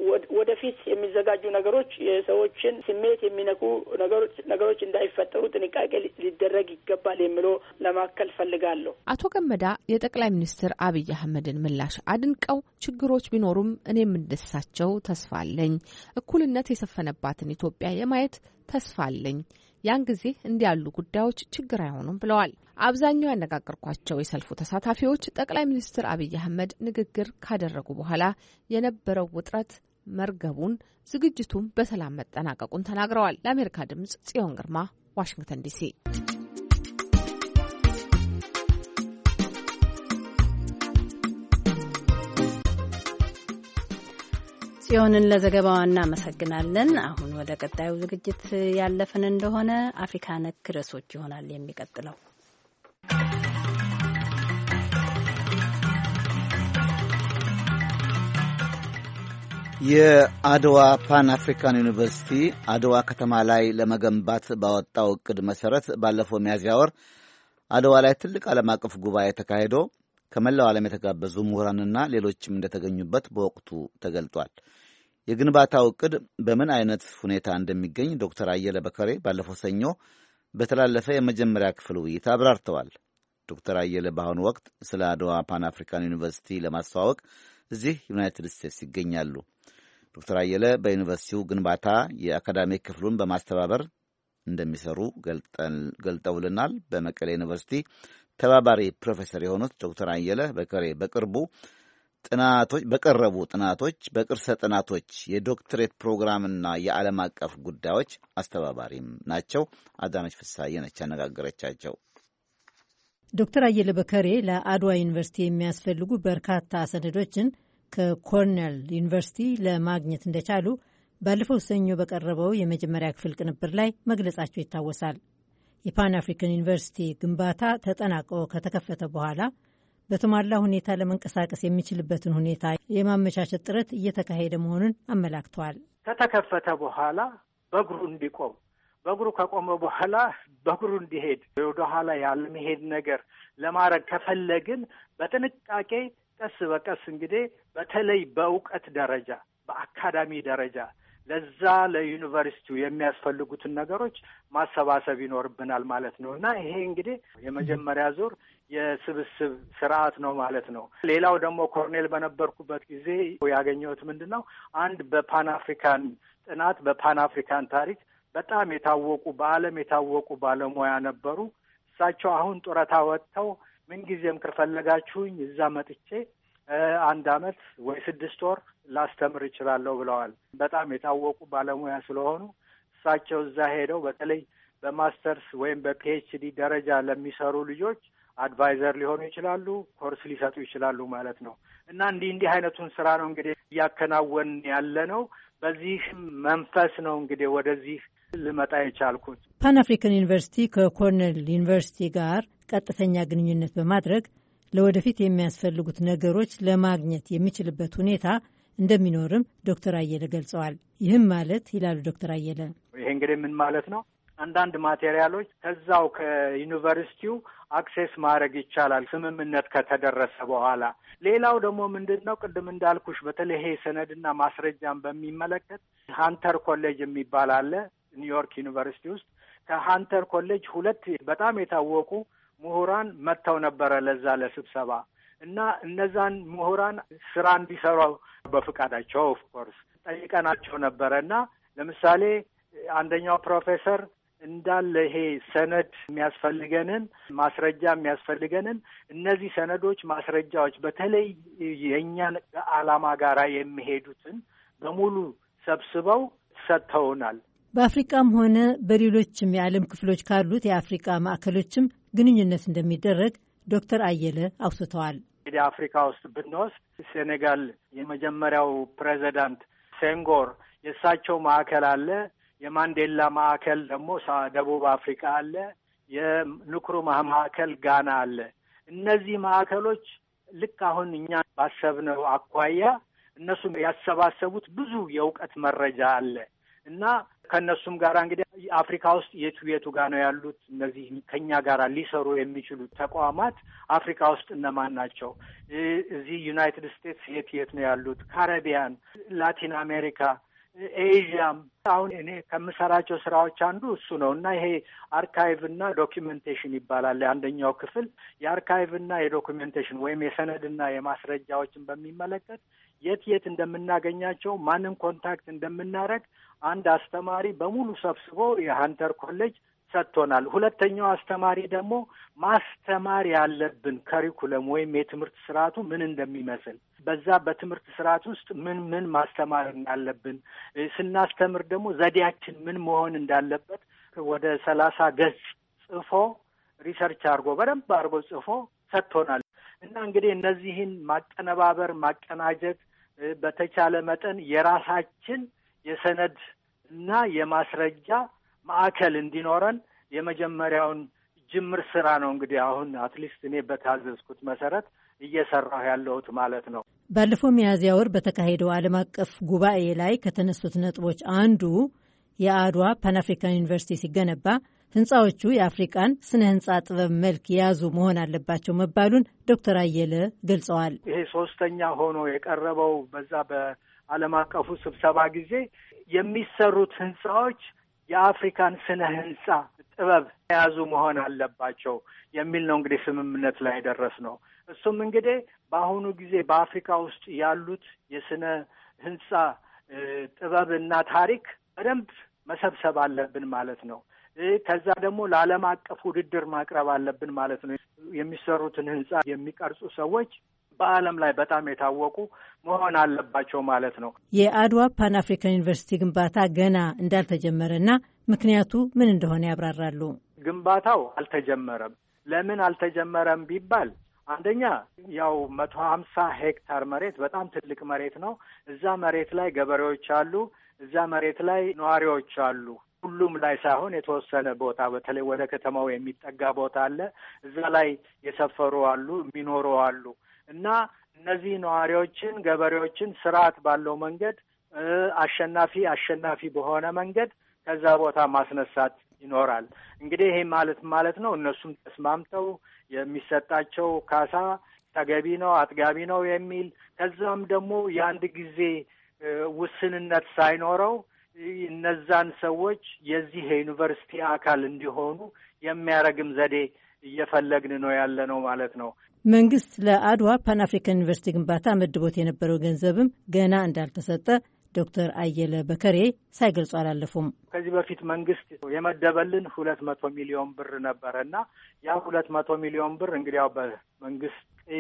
ወደፊት የሚዘጋጁ ነገሮች የሰዎችን ስሜት የሚነኩ ነገሮች ነገሮች እንዳይፈጠሩ ጥንቃቄ ሊደረግ ይገባል የሚለው ለማከል ፈልጋለሁ። አቶ ገመዳ የጠቅላይ ሚኒስትር አብይ አህመድን ምላሽ አድንቀው ችግሮች ቢኖሩም እኔም እንደሳቸው ተስፋ አለኝ፣ እኩልነት የሰፈነባትን ኢትዮጵያ የማየት ተስፋ አለኝ፣ ያን ጊዜ እንዲያሉ ጉዳዮች ችግር አይሆኑም ብለዋል። አብዛኛው ያነጋገርኳቸው የሰልፉ ተሳታፊዎች ጠቅላይ ሚኒስትር አብይ አህመድ ንግግር ካደረጉ በኋላ የነበረው ውጥረት መርገቡን፣ ዝግጅቱም በሰላም መጠናቀቁን ተናግረዋል። ለአሜሪካ ድምጽ ጽዮን ግርማ ዋሽንግተን ዲሲ። ጽዮንን ለዘገባዋ እናመሰግናለን። አሁን ወደ ቀጣዩ ዝግጅት ያለፍን እንደሆነ አፍሪካ ነክ ርዕሶች ይሆናል የሚቀጥለው። የአድዋ ፓን አፍሪካን ዩኒቨርሲቲ አድዋ ከተማ ላይ ለመገንባት ባወጣው እቅድ መሰረት ባለፈው ሚያዝያ ወር አድዋ ላይ ትልቅ ዓለም አቀፍ ጉባኤ ተካሂዶ ከመላው ዓለም የተጋበዙ ምሁራንና ሌሎችም እንደተገኙበት በወቅቱ ተገልጧል። የግንባታው እቅድ በምን አይነት ሁኔታ እንደሚገኝ ዶክተር አየለ በከሬ ባለፈው ሰኞ በተላለፈ የመጀመሪያ ክፍል ውይይት አብራርተዋል። ዶክተር አየለ በአሁኑ ወቅት ስለ አድዋ ፓን አፍሪካን ዩኒቨርሲቲ ለማስተዋወቅ እዚህ ዩናይትድ ስቴትስ ይገኛሉ። ዶክተር አየለ በዩኒቨርሲቲው ግንባታ የአካዳሚክ ክፍሉን በማስተባበር እንደሚሰሩ ገልጠውልናል። በመቀሌ ዩኒቨርሲቲ ተባባሪ ፕሮፌሰር የሆኑት ዶክተር አየለ በከሬ በቅርቡ ጥናቶች በቀረቡ ጥናቶች በቅርሰ ጥናቶች የዶክትሬት ፕሮግራምና የዓለም አቀፍ ጉዳዮች አስተባባሪም ናቸው። አዳነች ፍሳዬ ነች ያነጋገረቻቸው። ዶክተር አየለ በከሬ ለአድዋ ዩኒቨርሲቲ የሚያስፈልጉ በርካታ ሰነዶችን ከኮርኔል ዩኒቨርሲቲ ለማግኘት እንደቻሉ ባለፈው ሰኞ በቀረበው የመጀመሪያ ክፍል ቅንብር ላይ መግለጻቸው ይታወሳል። የፓን አፍሪካን ዩኒቨርሲቲ ግንባታ ተጠናቆ ከተከፈተ በኋላ በተሟላ ሁኔታ ለመንቀሳቀስ የሚችልበትን ሁኔታ የማመቻቸት ጥረት እየተካሄደ መሆኑን አመላክተዋል። ከተከፈተ በኋላ በእግሩ እንዲቆም፣ በእግሩ ከቆመ በኋላ በእግሩ እንዲሄድ፣ ወደ ኋላ ያለመሄድ ነገር ለማድረግ ከፈለግን በጥንቃቄ ቀስ በቀስ እንግዲህ በተለይ በእውቀት ደረጃ በአካዳሚ ደረጃ ለዛ ለዩኒቨርሲቲው የሚያስፈልጉትን ነገሮች ማሰባሰብ ይኖርብናል ማለት ነው እና ይሄ እንግዲህ የመጀመሪያ ዙር የስብስብ ስርዓት ነው ማለት ነው። ሌላው ደግሞ ኮርኔል በነበርኩበት ጊዜ ያገኘሁት ምንድን ነው፣ አንድ በፓን አፍሪካን ጥናት በፓን አፍሪካን ታሪክ በጣም የታወቁ በዓለም የታወቁ ባለሙያ ነበሩ። እሳቸው አሁን ጡረታ ወጥተው ምንጊዜም ከፈለጋችሁኝ እዛ መጥቼ አንድ አመት ወይ ስድስት ወር ላስተምር እችላለሁ ብለዋል። በጣም የታወቁ ባለሙያ ስለሆኑ እሳቸው እዛ ሄደው በተለይ በማስተርስ ወይም በፒኤችዲ ደረጃ ለሚሰሩ ልጆች አድቫይዘር ሊሆኑ ይችላሉ፣ ኮርስ ሊሰጡ ይችላሉ ማለት ነው። እና እንዲህ እንዲህ አይነቱን ስራ ነው እንግዲህ እያከናወን ያለ ነው። በዚህም መንፈስ ነው እንግዲህ ወደዚህ ልመጣ የቻልኩት። ፓን አፍሪካን ዩኒቨርሲቲ ከኮርኔል ዩኒቨርሲቲ ጋር ቀጥተኛ ግንኙነት በማድረግ ለወደፊት የሚያስፈልጉት ነገሮች ለማግኘት የሚችልበት ሁኔታ እንደሚኖርም ዶክተር አየለ ገልጸዋል። ይህም ማለት ይላሉ ዶክተር አየለ፣ ይሄ እንግዲህ ምን ማለት ነው? አንዳንድ ማቴሪያሎች ከዛው ከዩኒቨርሲቲው አክሴስ ማድረግ ይቻላል ስምምነት ከተደረሰ በኋላ። ሌላው ደግሞ ምንድን ነው ቅድም እንዳልኩሽ በተለይ ይሄ ሰነድና ማስረጃን በሚመለከት ሃንተር ኮሌጅ የሚባል አለ ኒውዮርክ ዩኒቨርሲቲ ውስጥ። ከሃንተር ኮሌጅ ሁለት በጣም የታወቁ ምሁራን መጥተው ነበረ ለዛ ለስብሰባ እና እነዛን ምሁራን ስራ እንዲሰሩ በፍቃዳቸው ኦፍ ኮርስ ጠይቀናቸው ነበረ እና ለምሳሌ አንደኛው ፕሮፌሰር እንዳለ ይሄ ሰነድ የሚያስፈልገንን ማስረጃ የሚያስፈልገንን እነዚህ ሰነዶች ማስረጃዎች በተለይ የእኛን ዓላማ ጋር የሚሄዱትን በሙሉ ሰብስበው ሰጥተውናል። በአፍሪካም ሆነ በሌሎችም የዓለም ክፍሎች ካሉት የአፍሪካ ማዕከሎችም ግንኙነት እንደሚደረግ ዶክተር አየለ አውስተዋል። እንግዲህ አፍሪካ ውስጥ ብንወስድ ሴኔጋል የመጀመሪያው ፕሬዚዳንት ሴንጎር የእሳቸው ማዕከል አለ። የማንዴላ ማዕከል ደግሞ ደቡብ አፍሪካ አለ። የንክሩማህ ማዕከል ጋና አለ። እነዚህ ማዕከሎች ልክ አሁን እኛ ባሰብነው አኳያ እነሱም ያሰባሰቡት ብዙ የእውቀት መረጃ አለ እና ከእነሱም ጋር እንግዲህ አፍሪካ ውስጥ የቱ የቱ ጋር ነው ያሉት እነዚህ ከኛ ጋር ሊሰሩ የሚችሉት ተቋማት አፍሪካ ውስጥ እነማን ናቸው? እዚህ ዩናይትድ ስቴትስ የት የት ነው ያሉት? ካሪቢያን፣ ላቲን አሜሪካ፣ ኤዥያም አሁን እኔ ከምሰራቸው ስራዎች አንዱ እሱ ነው እና ይሄ አርካይቭ እና ዶኪመንቴሽን ይባላል። አንደኛው ክፍል የአርካይቭ እና የዶኪመንቴሽን ወይም የሰነድና የማስረጃዎችን በሚመለከት የት የት እንደምናገኛቸው ማንን ኮንታክት እንደምናደርግ አንድ አስተማሪ በሙሉ ሰብስቦ የሃንተር ኮሌጅ ሰጥቶናል። ሁለተኛው አስተማሪ ደግሞ ማስተማር ያለብን ከሪኩለም ወይም የትምህርት ስርዓቱ ምን እንደሚመስል በዛ በትምህርት ስርዓት ውስጥ ምን ምን ማስተማር እንዳለብን ስናስተምር ደግሞ ዘዴያችን ምን መሆን እንዳለበት ወደ ሰላሳ ገጽ ጽፎ ሪሰርች አድርጎ በደንብ አድርጎ ጽፎ ሰጥቶናል እና እንግዲህ እነዚህን ማቀነባበር ማቀናጀት በተቻለ መጠን የራሳችን የሰነድ እና የማስረጃ ማዕከል እንዲኖረን የመጀመሪያውን ጅምር ስራ ነው እንግዲህ አሁን አትሊስት እኔ በታዘዝኩት መሰረት እየሰራሁ ያለሁት ማለት ነው። ባለፈው ሚያዝያ ወር በተካሄደው ዓለም አቀፍ ጉባኤ ላይ ከተነሱት ነጥቦች አንዱ የአድዋ ፓን አፍሪካን ዩኒቨርሲቲ ሲገነባ ህንፃዎቹ የአፍሪቃን ስነ ህንፃ ጥበብ መልክ የያዙ መሆን አለባቸው መባሉን ዶክተር አየለ ገልጸዋል። ይሄ ሶስተኛ ሆኖ የቀረበው በዛ በዓለም አቀፉ ስብሰባ ጊዜ የሚሰሩት ህንፃዎች የአፍሪካን ስነ ህንፃ ጥበብ የያዙ መሆን አለባቸው የሚል ነው እንግዲህ ስምምነት ላይ ደረስ ነው። እሱም እንግዲህ በአሁኑ ጊዜ በአፍሪካ ውስጥ ያሉት የስነ ህንፃ ጥበብና ታሪክ በደንብ መሰብሰብ አለብን ማለት ነው። ከዛ ደግሞ ለዓለም አቀፍ ውድድር ማቅረብ አለብን ማለት ነው። የሚሰሩትን ህንፃ የሚቀርጹ ሰዎች በዓለም ላይ በጣም የታወቁ መሆን አለባቸው ማለት ነው። የአድዋ ፓን አፍሪካን ዩኒቨርሲቲ ግንባታ ገና እንዳልተጀመረና ምክንያቱ ምን እንደሆነ ያብራራሉ። ግንባታው አልተጀመረም። ለምን አልተጀመረም ቢባል አንደኛ ያው መቶ ሀምሳ ሄክታር መሬት በጣም ትልቅ መሬት ነው። እዛ መሬት ላይ ገበሬዎች አሉ። እዛ መሬት ላይ ነዋሪዎች አሉ። ሁሉም ላይ ሳይሆን የተወሰነ ቦታ በተለይ ወደ ከተማው የሚጠጋ ቦታ አለ። እዛ ላይ የሰፈሩ አሉ፣ የሚኖሩ አሉ እና እነዚህ ነዋሪዎችን ገበሬዎችን ስርዓት ባለው መንገድ አሸናፊ አሸናፊ በሆነ መንገድ ከዛ ቦታ ማስነሳት ይኖራል። እንግዲህ ይሄ ማለት ማለት ነው እነሱም ተስማምተው የሚሰጣቸው ካሳ ተገቢ ነው አጥጋቢ ነው የሚል ከዛም ደግሞ የአንድ ጊዜ ውስንነት ሳይኖረው እነዛን ሰዎች የዚህ የዩኒቨርሲቲ አካል እንዲሆኑ የሚያረግም ዘዴ እየፈለግን ነው ያለ ነው ማለት ነው። መንግስት ለአድዋ ፓን አፍሪካን ዩኒቨርሲቲ ግንባታ መድቦት የነበረው ገንዘብም ገና እንዳልተሰጠ ዶክተር አየለ በከሬ ሳይገልጹ አላለፉም። ከዚህ በፊት መንግስት የመደበልን ሁለት መቶ ሚሊዮን ብር ነበረ እና ያ ሁለት መቶ ሚሊዮን ብር እንግዲህ ያው በመንግስት ቅይር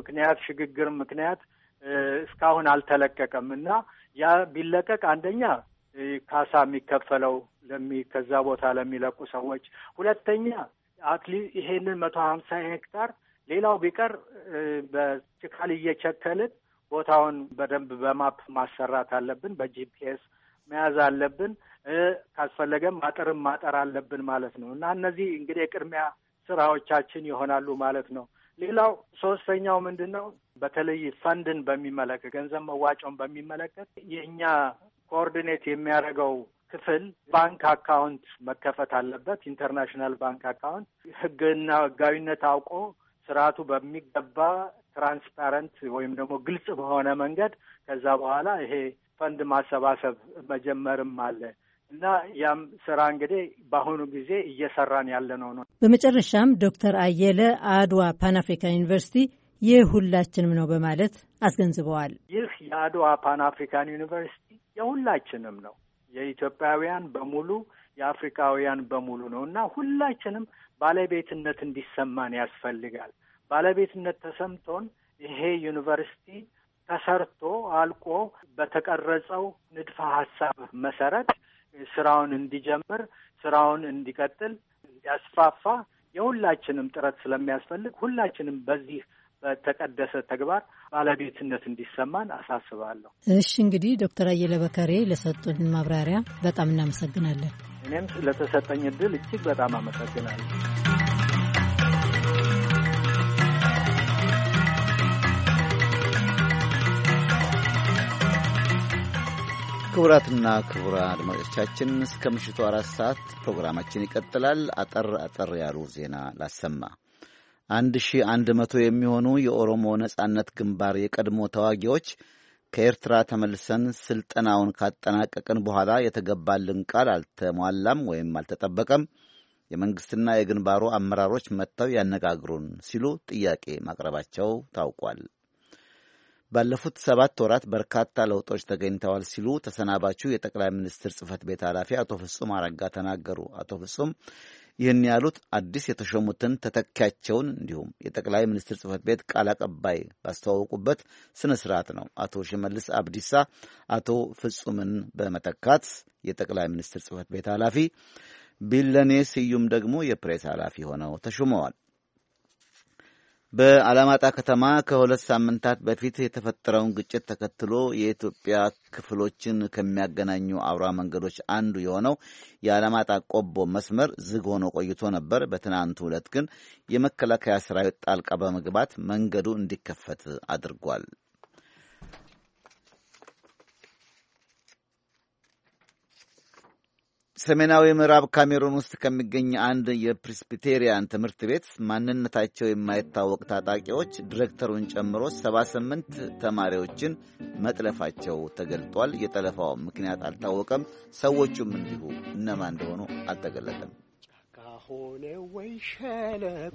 ምክንያት ሽግግር ምክንያት እስካሁን አልተለቀቀም እና ያ ቢለቀቅ አንደኛ ካሳ የሚከፈለው ለሚ ከዛ ቦታ ለሚለቁ ሰዎች፣ ሁለተኛ አትሊ ይሄንን መቶ ሀምሳ ሄክታር ሌላው ቢቀር በጭካል እየቸከልን ቦታውን በደንብ በማፕ ማሰራት አለብን፣ በጂፒኤስ መያዝ አለብን፣ ካስፈለገም ማጠርም ማጠር አለብን ማለት ነው እና እነዚህ እንግዲህ የቅድሚያ ስራዎቻችን ይሆናሉ ማለት ነው። ሌላው ሶስተኛው ምንድን ነው? በተለይ ፈንድን በሚመለከት ገንዘብ መዋጮን በሚመለከት የእኛ ኮኦርዲኔት የሚያደርገው ክፍል ባንክ አካውንት መከፈት አለበት። ኢንተርናሽናል ባንክ አካውንት ህግና ህጋዊነት አውቆ ስርዓቱ በሚገባ ትራንስፓረንት ወይም ደግሞ ግልጽ በሆነ መንገድ ከዛ በኋላ ይሄ ፈንድ ማሰባሰብ መጀመርም አለ እና ያም ስራ እንግዲህ በአሁኑ ጊዜ እየሰራን ያለነው ነው። በመጨረሻም ዶክተር አየለ አድዋ ፓን አፍሪካን ዩኒቨርሲቲ የሁላችንም ነው በማለት አስገንዝበዋል። ይህ የአድዋ ፓን አፍሪካን ዩኒቨርሲቲ የሁላችንም ነው፣ የኢትዮጵያውያን በሙሉ የአፍሪካውያን በሙሉ ነው እና ሁላችንም ባለቤትነት እንዲሰማን ያስፈልጋል። ባለቤትነት ተሰምቶን ይሄ ዩኒቨርሲቲ ተሰርቶ አልቆ በተቀረጸው ንድፈ ሀሳብ መሰረት ስራውን እንዲጀምር ስራውን እንዲቀጥል እንዲያስፋፋ የሁላችንም ጥረት ስለሚያስፈልግ ሁላችንም በዚህ በተቀደሰ ተግባር ባለቤትነት እንዲሰማን አሳስባለሁ። እሺ እንግዲህ ዶክተር አየለ በከሬ ለሰጡን ማብራሪያ በጣም እናመሰግናለን። እኔም ለተሰጠኝ እድል እጅግ በጣም አመሰግናለሁ። ክቡራትና ክቡራን አድማጮቻችን እስከ ምሽቱ አራት ሰዓት ፕሮግራማችን ይቀጥላል። አጠር አጠር ያሉ ዜና ላሰማ። አንድ ሺህ አንድ መቶ የሚሆኑ የኦሮሞ ነጻነት ግንባር የቀድሞ ተዋጊዎች ከኤርትራ ተመልሰን ስልጠናውን ካጠናቀቅን በኋላ የተገባልን ቃል አልተሟላም ወይም አልተጠበቀም፣ የመንግስትና የግንባሩ አመራሮች መጥተው ያነጋግሩን ሲሉ ጥያቄ ማቅረባቸው ታውቋል። ባለፉት ሰባት ወራት በርካታ ለውጦች ተገኝተዋል ሲሉ ተሰናባቹ የጠቅላይ ሚኒስትር ጽህፈት ቤት ኃላፊ አቶ ፍጹም አረጋ ተናገሩ። አቶ ፍጹም ይህን ያሉት አዲስ የተሾሙትን ተተኪያቸውን እንዲሁም የጠቅላይ ሚኒስትር ጽህፈት ቤት ቃል አቀባይ ባስተዋወቁበት ስነ ስርዓት ነው። አቶ ሽመልስ አብዲሳ አቶ ፍጹምን በመተካት የጠቅላይ ሚኒስትር ጽህፈት ቤት ኃላፊ፣ ቢለኔ ስዩም ደግሞ የፕሬስ ኃላፊ ሆነው ተሹመዋል። በአላማጣ ከተማ ከሁለት ሳምንታት በፊት የተፈጠረውን ግጭት ተከትሎ የኢትዮጵያ ክፍሎችን ከሚያገናኙ አውራ መንገዶች አንዱ የሆነው የአላማጣ ቆቦ መስመር ዝግ ሆኖ ቆይቶ ነበር። በትናንቱ ዕለት ግን የመከላከያ ሰራዊት ጣልቃ በመግባት መንገዱ እንዲከፈት አድርጓል። ሰሜናዊ ምዕራብ ካሜሩን ውስጥ ከሚገኝ አንድ የፕሬስቢቴሪያን ትምህርት ቤት ማንነታቸው የማይታወቅ ታጣቂዎች ዲሬክተሩን ጨምሮ ሰባ ስምንት ተማሪዎችን መጥለፋቸው ተገልጧል። የጠለፋው ምክንያት አልታወቀም። ሰዎቹም እንዲሁ እነማን እንደሆኑ አልተገለጠም። ጫካ ሆነ ወይ ሸለቆ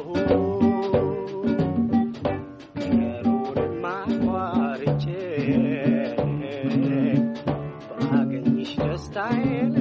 ከሩርማ ቋርጬ ባገኝሽ ደስታዬ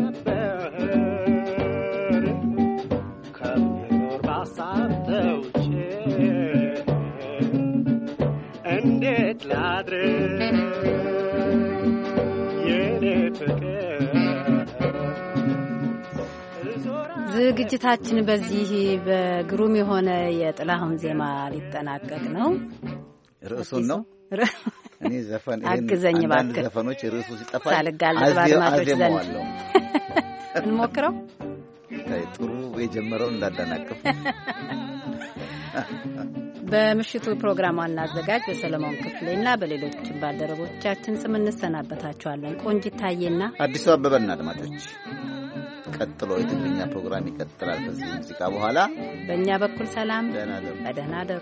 ዝግጅታችን በዚህ በግሩም የሆነ የጥላሁን ዜማ ሊጠናቀቅ ነው። ርዕሱን ነው እኔ ዘፈን አግዘኝ ባክ ዘፈኖች ርዕሱ ሲጠፋ ሳልጋለጥ ባድማጮች ዘንድ እንሞክረው። ጥሩ የጀመረው እንዳዳናቀፍ በምሽቱ ፕሮግራም ዋና አዘጋጅ በሰለሞን ክፍሌና በሌሎችም ባልደረቦቻችን ስም እንሰናበታችኋለን። ቆንጂት ታዬና አዲሱ አበበና አድማጮች ቀጥሎ የትግርኛ ፕሮግራም ይቀጥላል። ከዚህ ሙዚቃ በኋላ በእኛ በኩል ሰላም፣ በደህና አደሩ።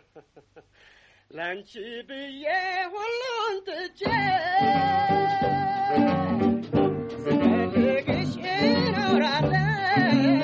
ላንቺ ብዬ ሁሉን ትቼ ስፈልግሽ እኖራለሁ